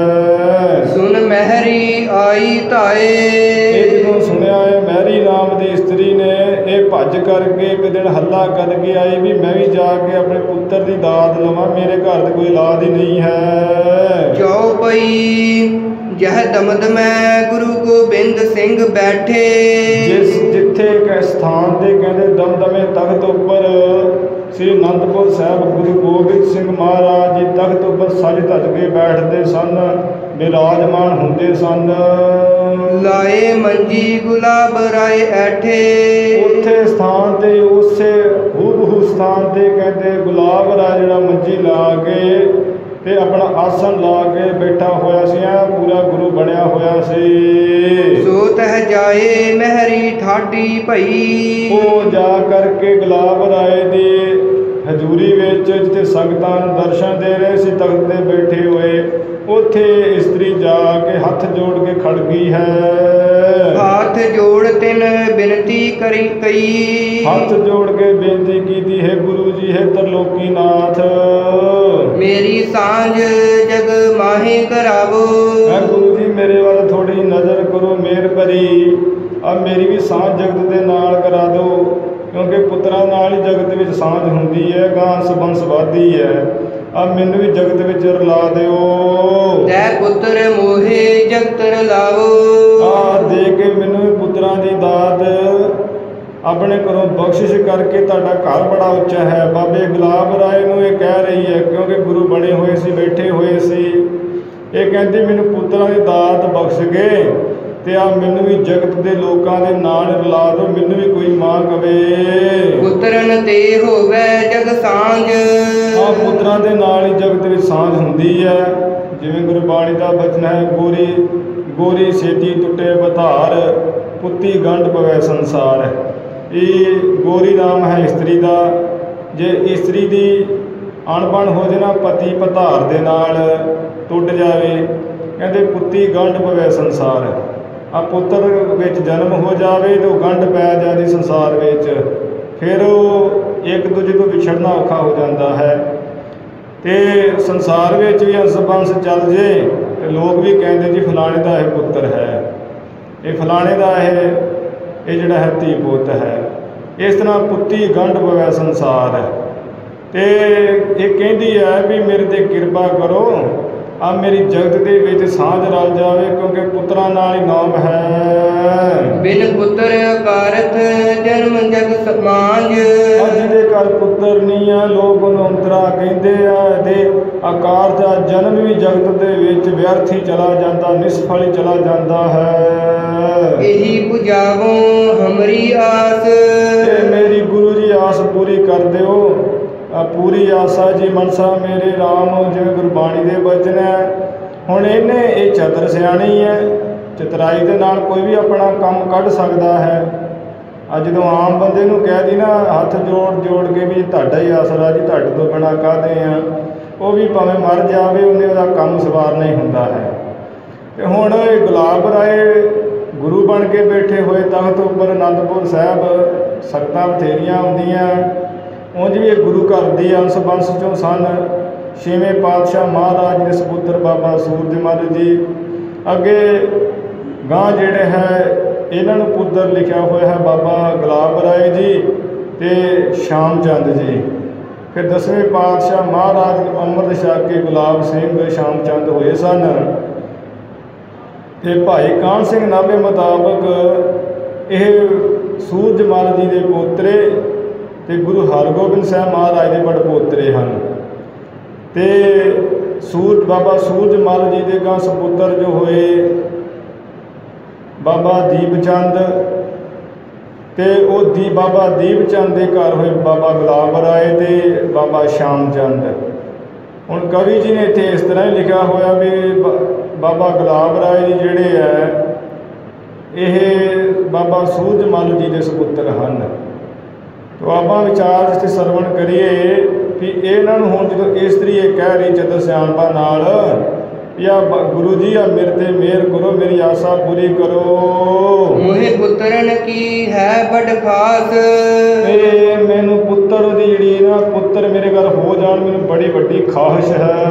ਹੈ। ਸੁਨ ਮਹਿਰੀ ਆਈ ਧਾਏ, ਇਹ ਜਦੋਂ ਸੁਣਿਆ ਹੈ ਮਹਿਰੀ ਨਾਮ ਦੀ ਇਸਤਰੀ ਨੇ, ਇਹ ਭੱਜ ਕਰਕੇ ਇੱਕ ਦਿਨ ਹੱਲਾ ਕਰਕੇ ਆਈ ਵੀ ਮੈਂ ਵੀ ਜਾ ਕੇ ਆਪਣੇ ਪੁੱਤਰ ਦੀ ਦਾਤ ਲਵਾਂ, ਮੇਰੇ ਘਰ ਤੇ ਕੋਈ ਔਲਾਦ ਹੀ ਨਹੀਂ ਹੈ। ਚਉ ਪਈ ਜਹ ਦਮਦਮੈ ਗੁਰੂ ਗੋਬਿੰਦ ਸਿੰਘ ਬੈਠੇ, ਜਿਸ ਜਿੱਥੇ ਇੱਕ ਸਥਾਨ 'ਤੇ ਕਹਿੰਦੇ ਦਮਦਮੇ ਤਖਤ ਉੱਪਰ ਸ੍ਰੀ ਅਨੰਦਪੁਰ ਸਾਹਿਬ ਗੁਰੂ ਗੋਬਿੰਦ ਸਿੰਘ ਮਹਾਰਾਜ ਜੀ ਤਖਤ ਉੱਪਰ ਸਜ ਧਜ ਕੇ ਬੈਠਦੇ ਸਨ, ਬਿਰਾਜਮਾਨ ਹੁੰਦੇ ਸਨ। ਲਾਏ ਮੰਜੀ ਗੁਲਾਬ ਰਾਏ ਐਠੇ, ਉੱਥੇ ਸਥਾਨ 'ਤੇ ਉਸੇ ਹੂਬਹੂ ਸਥਾਨ 'ਤੇ ਕਹਿੰਦੇ ਗੁਲਾਬ ਰਾਏ ਜਿਹੜਾ ਮੰਜੀ ਲਾ ਕੇ ਤੇ ਆਪਣਾ ਆਸਣ ਲਾ ਕੇ ਬੈਠਾ ਹੋਇਆ ਸੀ, ਐ ਪੂਰਾ ਗੁਰੂ ਬਣਿਆ ਹੋਇਆ ਸੀ। ਸੋ ਤਹ ਜਾਏ ਮਹਿਰੀ ਠਾਡੀ ਭਈ, ਉਹ ਜਾ ਕਰਕੇ ਗੁਲਾਬ ਰਾਏ ਦੀ ਹਜ਼ੂਰੀ ਵਿੱਚ ਜਿੱਥੇ ਸੰਗਤਾਂ ਨੂੰ ਦਰਸ਼ਨ ਦੇ ਰਹੇ ਸੀ ਤਖਤ 'ਤੇ ਬੈਠੇ ਹੋਏ, ਉੱਥੇ ਇਸਤਰੀ ਜਾ ਕੇ ਹੱਥ ਜੋੜ ਕੇ ਖੜ ਗਈ ਹੈ। ਹੱਥ ਜੋੜ ਤਿਨ ਬੇਨਤੀ ਕਰੀ ਕਈ, ਹੱਥ ਜੋੜ ਕੇ ਬੇਨਤੀ ਕੀਤੀ ਹੈ ਗੁਰੂ ਜੀ ਹੈ ਤਰਲੋਕੀ ਨਾਥ, ਮੇਰੀ ਸਾਂਝ ਜਗ ਮਾਹੇ ਕਰਾਵੋ। ਹੈ ਗੁਰੂ ਜੀ ਮੇਰੇ ਵੱਲ ਥੋੜੀ ਨਜ਼ਰ ਕਰੋ, ਮਿਹਰ ਭਰੀ, ਆ ਮੇਰੀ ਵੀ ਸਾਂਝ ਜਗਤ ਦੇ ਨਾਲ ਕਰਾ ਦਿਓ, ਕਿਉਂਕਿ ਪੁੱਤਰਾਂ ਨਾਲ ਹੀ ਜਗਤ ਵਿੱਚ ਸਾਂਝ ਹੁੰਦੀ ਹੈ, ਗਾਂ ਸਬੰਸ ਵੱਧਦੀ ਹੈ। ਆ ਮੈਨੂੰ ਵੀ ਜਗਤ ਵਿੱਚ ਰਲਾ ਦਿਓ। ਤੈ ਪੁੱਤਰ ਮੋਹੇ ਜਗਤ ਰਲਾਵੋ, ਆ ਦੇ ਕੇ ਮੈਨੂੰ ਵੀ ਪੁੱਤਰਾਂ ਦੀ ਦਾਤ ਆਪਣੇ ਘਰੋਂ ਬਖਸ਼ਿਸ਼ ਕਰਕੇ, ਤੁਹਾਡਾ ਘਰ ਬੜਾ ਉੱਚਾ ਹੈ। ਬਾਬੇ ਗੁਲਾਬ ਰਾਏ ਨੂੰ ਇਹ ਕਹਿ ਰਹੀ ਹੈ, ਕਿਉਂਕਿ ਗੁਰੂ ਬਣੇ ਹੋਏ ਸੀ, ਬੈਠੇ ਹੋਏ ਸੀ, ਇਹ ਕਹਿੰਦੇ ਮੈਨੂੰ ਪੁੱਤਰਾਂ ਦੀ ਦਾਤ ਬਖਸ਼ ਗਏ ਤੇ ਆ ਮੈਨੂੰ ਵੀ ਜਗਤ ਦੇ ਲੋਕਾਂ ਦੇ ਨਾਲ ਰਲਾ ਦਿਓ, ਮੈਨੂੰ ਵੀ ਕੋਈ ਮਾਂ ਕਵੇ। ਪੁੱਤਰਨ ਤੇ ਹੋਵੇ ਜਗ ਸਾਂਝ। ਆ ਪੁੱਤਰਾਂ ਦੇ ਨਾਲ ਹੀ ਜਗਤ ਵਿੱਚ ਸਾਂਝ ਹੁੰਦੀ ਹੈ। ਜਿਵੇਂ ਗੁਰਬਾਣੀ ਦਾ ਬਚਨ ਹੈ, ਗੋਰੀ ਗੋਰੀ ਛੇਤੀ ਟੁੱਟੇ ਬਧਾਰ, ਪੁੱਤੀ ਗੰਢ ਪਵੇ ਸੰਸਾਰ। ਇਹ ਗੋਰੀ ਨਾਮ ਹੈ ਇਸਤਰੀ ਦਾ। ਜੇ ਇਸਤਰੀ ਦੀ ਅਣਬਣ ਹੋ ਜੇ ਨਾ ਪਤੀ ਪਧਾਰ ਦੇ ਨਾਲ ਟੁੱਟ ਜਾਵੇ, ਕਹਿੰਦੇ ਪੁੱਤੀ ਗੰਢ ਪਵੇ ਸੰਸਾਰ। ਆ ਪੁੱਤਰ ਵਿੱਚ ਜਨਮ ਹੋ ਜਾਵੇ ਤਾਂ ਗੰਢ ਪੈ ਜਾਂਦੀ ਸੰਸਾਰ ਵਿੱਚ, ਫਿਰ ਉਹ ਇੱਕ ਦੂਜੇ ਤੋਂ ਵਿਛੜਨਾ ਔਖਾ ਹੋ ਜਾਂਦਾ ਹੈ। ਅਤੇ ਸੰਸਾਰ ਵਿੱਚ ਵੀ ਅੰਸ ਬੰਸ ਚੱਲ ਜੇ ਤੇ ਲੋਕ ਵੀ ਕਹਿੰਦੇ ਜੀ ਫਲਾਣੇ ਦਾ ਇਹ ਪੁੱਤਰ ਹੈ, ਇਹ ਫਲਾਣੇ ਦਾ ਇਹ ਇਹ ਜਿਹੜਾ ਹੈ ਧੀ ਪੁੱਤ ਹੈ। ਇਸ ਤਰ੍ਹਾਂ ਪੁੱਤੀ ਗੰਢ ਪਵੇ ਸੰਸਾਰ। ਅਤੇ ਇਹ ਕਹਿੰਦੀ ਹੈ ਵੀ ਮੇਰੇ 'ਤੇ ਕਿਰਪਾ ਕਰੋ, ਆ ਮੇਰੀ ਜਗਤ ਦੇ ਵਿੱਚ ਸਾਂਝ ਰਲ ਜਾਵੇ, ਕਿਉਂਕਿ ਪੁੱਤਰਾਂ ਨਾਲ ਹੀ ਨਾਮ ਹੈ। ਬਿਨ ਪੁੱਤਰ ਅਕਾਰਥ ਜਨਮ ਜਗ ਸਮਾਂਝ। ਜਿਹਦੇ ਘਰ ਪੁੱਤਰ ਨਹੀਂ ਆ ਲੋਕ ਉਹਨੂੰ ਅੰਤਰਾ ਕਹਿੰਦੇ ਆ, ਤੇ ਆਕਾਰ ਦਾ ਜਨਮ ਵੀ ਜਗਤ ਦੇ ਵਿੱਚ ਵਿਅਰਥ ਹੀ ਚਲਾ ਜਾਂਦਾ, ਨਿਸਫਲ ਹੀ ਚਲਾ ਜਾਂਦਾ ਹੈ। ਇਹੀ ਪੁਜਾਵੋ ਹਮਰੀ ਆਸ। ਤੇ ਮੇਰੀ ਗੁਰੂ ਜੀ ਆਸ ਪੂਰੀ ਕਰ ਦਿਓ। ਪੂਰੀ ਆਸਾ ਜੀ ਮਨਸਾ ਮੇਰੇ ਰਾਮ, ਜਿਵੇਂ ਗੁਰਬਾਣੀ ਦੇ ਬਚਨ ਹੈ। ਹੁਣ ਇਹਨੇ ਇਹ ਚਤਰ ਸਿਆਣੀ ਹੈ, ਚਤਰਾਈ ਦੇ ਨਾਲ ਕੋਈ ਵੀ ਆਪਣਾ ਕੰਮ ਕੱਢ ਸਕਦਾ ਹੈ। ਅੱਜ ਜਦੋਂ ਆਮ ਬੰਦੇ ਨੂੰ ਕਹਿ ਦੀ ਨਾ ਹੱਥ ਜੋੜ ਜੋੜ ਕੇ ਵੀ ਤੁਹਾਡਾ ਹੀ ਆਸਰਾ ਜੀ, ਤੁਹਾਡੇ ਤੋਂ ਬਿਨਾਂ ਕਾਹਦੇ ਆ, ਉਹ ਵੀ ਭਾਵੇਂ ਮਰ ਜਾਵੇ ਉਹਨੇ ਉਹਦਾ ਕੰਮ ਸਵਾਰਨਾ ਹੀ ਹੁੰਦਾ ਹੈ। ਅਤੇ ਹੁਣ ਇਹ ਗੁਲਾਬ ਰਾਏ ਗੁਰੂ ਬਣ ਕੇ ਬੈਠੇ ਹੋਏ ਤਖ਼ਤ ਉੱਪਰ ਅਨੰਦਪੁਰ ਸਾਹਿਬ। ਸੰਗਤਾਂ ਬਥੇਰੀਆਂ ਆਉਂਦੀਆਂ, ਉਂਝ ਵੀ ਇਹ ਗੁਰੂ ਘਰ ਦੀ ਅੰਸ਼ ਬੰਸ਼ 'ਚੋਂ ਸਨ। ਛੇਵੇਂ ਪਾਤਸ਼ਾਹ ਮਹਾਰਾਜ ਦੇ ਸਪੁੱਤਰ ਬਾਬਾ ਸੂਰਜਮਲ ਜੀ। ਅੱਗੇ ਗਾਂ ਜਿਹੜੇ ਹੈ ਇਹਨਾਂ ਨੂੰ ਪੁੱਤਰ ਲਿਖਿਆ ਹੋਇਆ ਹੈ ਬਾਬਾ ਗੁਲਾਬ ਰਾਏ ਜੀ ਅਤੇ ਸ਼ਾਮ ਚੰਦ ਜੀ। ਫਿਰ ਦਸਵੇਂ ਪਾਤਸ਼ਾਹ ਮਹਾਰਾਜ ਅੰਮ੍ਰਿਤ ਛਕ ਕੇ ਗੁਲਾਬ ਸਿੰਘ ਸ਼ਾਮ ਚੰਦ ਹੋਏ ਸਨ। ਅਤੇ ਭਾਈ ਕਾਹਨ ਸਿੰਘ ਨਾਭੇ ਮੁਤਾਬਕ ਇਹ ਸੂਰਜਮਲ ਜੀ ਦੇ ਪੋਤਰੇ ਅਤੇ ਗੁਰੂ ਹਰਗੋਬਿੰਦ ਸਾਹਿਬ ਮਹਾਰਾਜ ਦੇ ਪੜਪੋਤਰੇ ਹਨ। ਅਤੇ ਸੂਰਜ ਬਾਬਾ ਸੂਰਜਮਲ ਜੀ ਦੇ ਗਾਂ ਸਪੁੱਤਰ ਜੋ ਹੋਏ ਬਾਬਾ ਦੀਪ ਚੰਦ, ਅਤੇ ਉਹ ਦੀ ਬਾਬਾ ਦੀਪ ਚੰਦ ਦੇ ਘਰ ਹੋਏ ਬਾਬਾ ਗੁਲਾਬ ਰਾਏ ਅਤੇ ਬਾਬਾ ਸ਼ਾਮ ਚੰਦ। ਹੁਣ ਕਵੀ ਜੀ ਨੇ ਇੱਥੇ ਇਸ ਤਰ੍ਹਾਂ ਹੀ ਲਿਖਿਆ ਹੋਇਆ ਵੀ ਬਾਬਾ ਗੁਲਾਬ ਰਾਏ ਜੀ ਜਿਹੜੇ ਹੈ ਇਹ ਬਾਬਾ ਸੂਰਜਮਲ ਜੀ ਦੇ ਸਪੁੱਤਰ ਹਨ। ਤੋ ਆਪਾਂ ਵਿਚਾਰ ਜਿੱਥੇ ਸਰਵਣ ਕਰੀਏ ਵੀ ਇਹਨਾਂ ਨੂੰ ਹੁਣ ਜਦੋਂ ਇਸਤਰੀ ਇਹ ਕਹਿ ਰਹੀ ਚਤਰ ਸਿਆਣਪਾਂ ਨਾਲ ਵੀ ਆ ਗੁਰੂ ਜੀ ਆ ਮੇਰੇ 'ਤੇ ਮਿਹਰ ਕਰੋ, ਮੇਰੀ ਆਸਾ ਪੂਰੀ ਕਰੋ। ਮੋਹਿ ਪੁੱਤਰਨ ਕੀ ਹੈ ਬੜ ਖਾਸ। ਇਹ ਮੈਨੂੰ ਪੁੱਤਰ ਉਹਦੀ ਜਿਹੜੀ ਨਾ ਪੁੱਤਰ ਮੇਰੇ ਘਰ ਹੋ ਜਾਣ, ਮੈਨੂੰ ਬੜੀ ਵੱਡੀ ਖਾਹਿਸ਼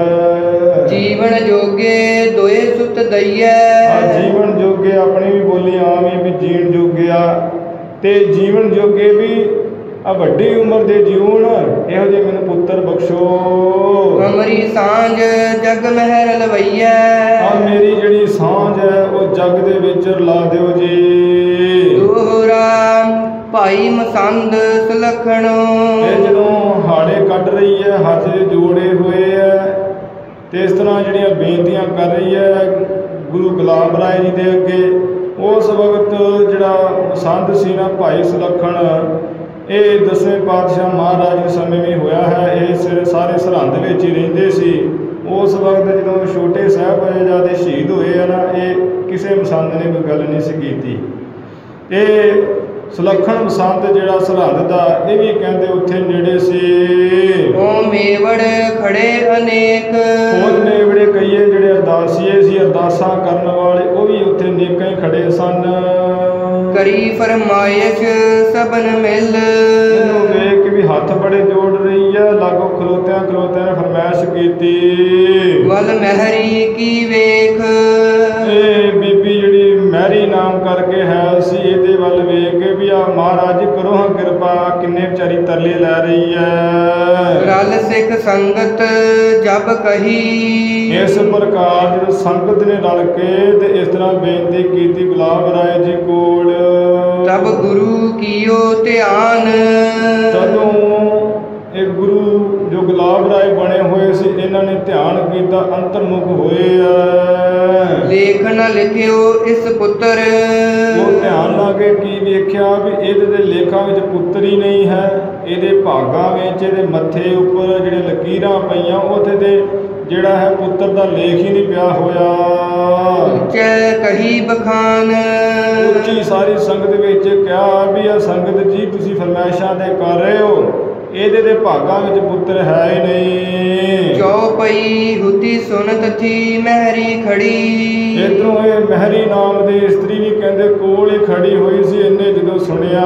ਹੈ। ਜੀਵਨ ਜੋਗੇ ਦੋਏ ਸੁਤ ਦਈਐ। ਜੀਵਨ ਜੋਗੇ ਆਪਣੀ ਵੀ ਬੋਲੀ ਆਮ ਹੀ ਵੀ ਜੀਣ ਜੋਗਿਆ, ਅਤੇ ਜੀਵਨ ਜੋਗੇ ਵੀ ਆ ਵੱਡੀ ਉਮਰ ਦੇ ਜਿਉਣ, ਇਹੋ ਜਿਹੇ ਮੈਨੂੰ ਪੁੱਤਰ ਬਖਸ਼ੋ। ਅਮਰੀ ਸਾਂਝ ਜਗ ਮਹਿਰ ਲਵਈਐ। ਆ ਮੇਰੀ ਜਿਹੜੀ ਸਾਂਝ ਹੈ ਉਹ ਜਗ ਦੇ ਵਿੱਚ ਰਲਾ ਦਿਓ ਜੀ। ਦੋਹਰਾ ਭਾਈ ਮਸੰਦ ਸੁਲੱਖਣੋ। ਇਹ ਜਦੋਂ ਹਾੜੇ ਕੱਢ ਰਹੀ ਹੈ, ਹੱਥ ਜੋੜੇ ਹੋਏ ਹੈ, ਅਤੇ ਇਸ ਤਰ੍ਹਾਂ ਜਿਹੜੀਆਂ ਬੇਨਤੀਆਂ ਕਰ ਰਹੀ ਹੈ ਗੁਰੂ ਗੁਲਾਬ ਰਾਏ ਜੀ ਦੇ ਅੱਗੇ, ਉਸ ਵਕਤ ਜਿਹੜਾ ਮਸੰਦ ਸੀ ਨਾ ਭਾਈ ਸੁਲੱਖਣ, ਇਹ ਦਸਵੇਂ ਪਾਤਸ਼ਾਹ ਮਹਾਰਾਜ ਦੇ ਸਮੇਂ ਵੀ ਹੋਇਆ ਹੈ। ਇਹ ਸਿਰ ਸਾਰੇ ਸਰਹੰਦ ਵਿੱਚ ਹੀ ਰਹਿੰਦੇ ਸੀ। ਉਸ ਵਕਤ ਜਦੋਂ ਛੋਟੇ ਸਾਹਿਬਜ਼ਾਦੇ ਸ਼ਹੀਦ ਹੋਏ ਆ ਨਾ, ਇਹ ਕਿਸੇ ਮਸੰਦ ਨੇ ਕੋਈ ਗੱਲ ਨਹੀਂ ਸੀ ਕੀਤੀ। ਇਹ ਸੁਲੱਖਣ ਮਸੰਦ ਜਿਹੜਾ ਸਰਹੰਦ ਦਾ, ਇਹ ਵੀ ਕਹਿੰਦੇ ਉੱਥੇ ਨੇੜੇ ਸੀ। ਉਹ ਮੇਵੜ ਖੜੇ ਅਨੇਕ। ਉਹ ਮੇਵੜੇ ਕਈਏ ਜਿਹੜੇ ਅਰਦਾਸੀਏ ਸੀ, ਅਰਦਾਸਾਂ ਕਰਨ ਵਾਲੇ, ਉਹ ਵੀ ਉੱਥੇ ਨੇਕਾਂ ਹੀ ਖੜੇ ਸਨ। ਕਰੀ ਫਰਮਾਇਸ਼ ਸਭਨ ਮਿਲ। ਇਹਨੂੰ ਵੇਖ ਕੇ ਵੀ ਹੱਥ ਬੜੇ ਜੋੜ ਰਹੀ ਹੈ, ਲਾਗੋ ਖਲੋਤਿਆਂ ਖਲੋਤਿਆਂ ਨੇ ਫਰਮਾਇਸ਼ ਕੀਤੀ। ਵਲ ਮਹਿਰੀ ਕੀ ਵੇਖ। ਇਹ ਬੀਬੀ ਜਿਹੜੀ ਮਹਿਰੀ ਨਾਮ ਕਰਕੇ ਹੈ ਸੀ, ਇਹਦੇ ਵੱਲ ਵੇਖ ਕੇ ਵੀ ਆ ਮਹਾਰਾਜ ਕਰੋ ਹਾਂ ਕਿਰਪਾ, ਕਿੰਨੇ ਵਿਚਾਰੀ ਤਰਲੇ ਲੈ ਰਹੀ ਹੈ। ਰਲ ਸਿੱਖ ਸੰਗਤ ਜਬ ਕਹੀ। ਇਸ ਪ੍ਰਕਾਰ ਜਦੋਂ ਸੰਗਤ ਨੇ ਰਲ ਕੇ ਤੇ ਇਸ ਤਰ੍ਹਾਂ ਬੇਨਤੀ ਕੀਤੀ ਗੁਲਾਬ ਰਾਏ ਜੀ ਕੋਲ, ਤਬ ਗੁਰੂ ਕੀਓ ਧਿਆਨ। ਤਦੋਂ ਇਹ ਗੁਰੂ ਜੋ ਗੁਲਾਬ ਰਾਏ ਬਣੇ ਹੋਏ ਸੀ ਇਹਨਾਂ ਨੇ ਧਿਆਨ ਕੀਤਾ, ਅੰਤਰਮੁਖ ਹੋਏ ਆ। ਲੇਖ ਨ ਲਿਖਿਓ ਇਸ ਪੁੱਤਰ। ਉਹ ਧਿਆਨ ਲਾ ਕੇ ਕੀ ਵੇਖਿਆ ਵੀ ਇਹਦੇ ਦੇ ਲੇਖਾਂ ਵਿੱਚ ਪੁੱਤਰ ਹੀ ਨਹੀਂ ਹੈ, ਇਹਦੇ ਭਾਗਾਂ ਵਿੱਚ, ਇਹਦੇ ਮੱਥੇ ਉੱਪਰ ਜਿਹੜੇ ਲਕੀਰਾਂ ਪਈਆਂ ਉੱਥੇ ਤੇ ਜਿਹੜਾ ਹੈ ਪੁੱਤਰ ਦਾ ਲੇਖ ਹੀ ਨਹੀਂ ਪਿਆ ਹੋਇਆ। ਉੱਚੈ ਕਹੀ ਬਖਾਨ। ਉੱਚੀ ਸਾਰੀ ਸੰਗਤ ਵਿੱਚ ਕਿਹਾ ਵੀ ਆ ਸੰਗਤ ਜੀ ਤੁਸੀਂ ਫਰਮਾਇਸ਼ਾਂ ਤੇ ਕਰ ਰਹੇ ਹੋ, ਇਹਦੇ ਦੇ ਭਾਗਾਂ ਵਿੱਚ ਪੁੱਤਰ ਹੈ ਹੀ ਨਹੀਂ। ਚੌਪਈ ਹੁਤੀ ਸੁਨਤ ਥੀ ਮਹਿਰੀ ਖੜੀ। ਇਧਰੋਂ ਇਹ ਮਹਿਰੀ ਨਾਮ ਦੀ ਇਸਤਰੀ ਵੀ ਕਹਿੰਦੇ ਕੋਲ ਹੀ ਖੜੀ ਹੋਈ ਸੀ, ਇਹਨੇ ਜਦੋਂ ਸੁਣਿਆ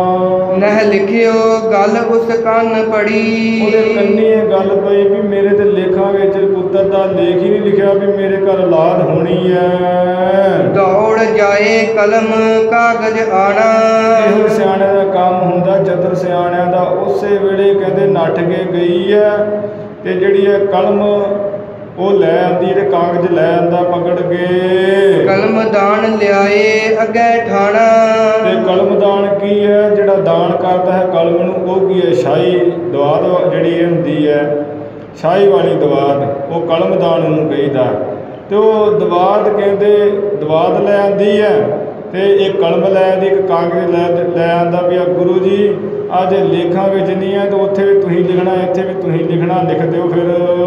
ਨਹਿ ਲਿਖਿਓ ਗੱਲ ਉਸ ਕੰਨ ਪੜੀ। ਉਹਦੇ ਕੰਨੀ ਇਹ ਗੱਲ ਪਈ ਵੀ ਮੇਰੇ ਤੇ ਲੇਖਾਂ ਵਿੱਚ ਪੁੱਤਰ ਦਾ ਲੇਖ ਹੀ ਨਹੀਂ ਲਿਖਿਆ ਵੀ ਮੇਰੇ ਘਰ ਔਲਾਦ ਹੋਣੀ ਹੈ। ਦੌੜ ਜਾਏ ਕਲਮ ਕਾਗਜ਼ ਆਣਾ। ਇਹੋ ਸਿਆਣਿਆਂ ਦਾ ਕੰਮ ਹੁੰਦਾ, ਚਤਰ ਸਿਆਣਿਆਂ ਦਾ। ਉਸੇ ਵੇਲੇ ਕਹਿੰਦੇ ਨੱਠ ਕੇ ਗਈ ਹੈ ਤੇ ਜਿਹੜੀ ਹੈ ਕਲਮ ਉਹ ਲੈ ਆਂਦੀ ਤੇ ਕਾਗਜ਼ ਲੈ ਆਂਦਾ ਪਕੜ ਕੇ। ਕਲਮ ਦਾਨ ਲਿਆਏ ਅੱਗੇ ਠਾਣਾ। ਤੇ ਕਲਮ ਦਾਨ ਕੀ ਹੈ? ਜਿਹੜਾ ਦਾਨ ਕਰਦਾ ਹੈ ਕਲਮ ਨੂੰ ਉਹ ਕੀ ਹੈ? ਸ਼ਾਹੀ ਦਵਾਤ ਜਿਹੜੀ ਇਹ ਹੁੰਦੀ ਹੈ, ਸ਼ਾਹੀ ਵਾਲੀ ਦਵਾਤ, ਉਹ ਕਲਮ ਦਾਨ ਨੂੰ ਕਹੀਦਾ। ਤੇ ਉਹ ਦਵਾਤ ਕਹਿੰਦੇ ਦਵਾਤ ਲੈ ਆਂਦੀ ਹੈ ਤੇ ਇੱਕ ਕਲਮ ਲੈ ਆਂਦੀ, ਇੱਕ ਕਾਗਜ਼ ਲੈ ਲੈ ਆਂਦਾ ਵੀ ਆ ਗੁਰੂ ਜੀ ਅੱਜ ਲੇਖਾਂ ਵਿੱਚ ਨਹੀਂ ਹੈ ਤੇ ਉੱਥੇ ਵੀ ਤੁਸੀਂ ਲਿਖਣਾ, ਇੱਥੇ ਵੀ ਤੁਸੀਂ ਲਿਖਣਾ, ਲਿਖ ਦਿਓ। ਫਿਰ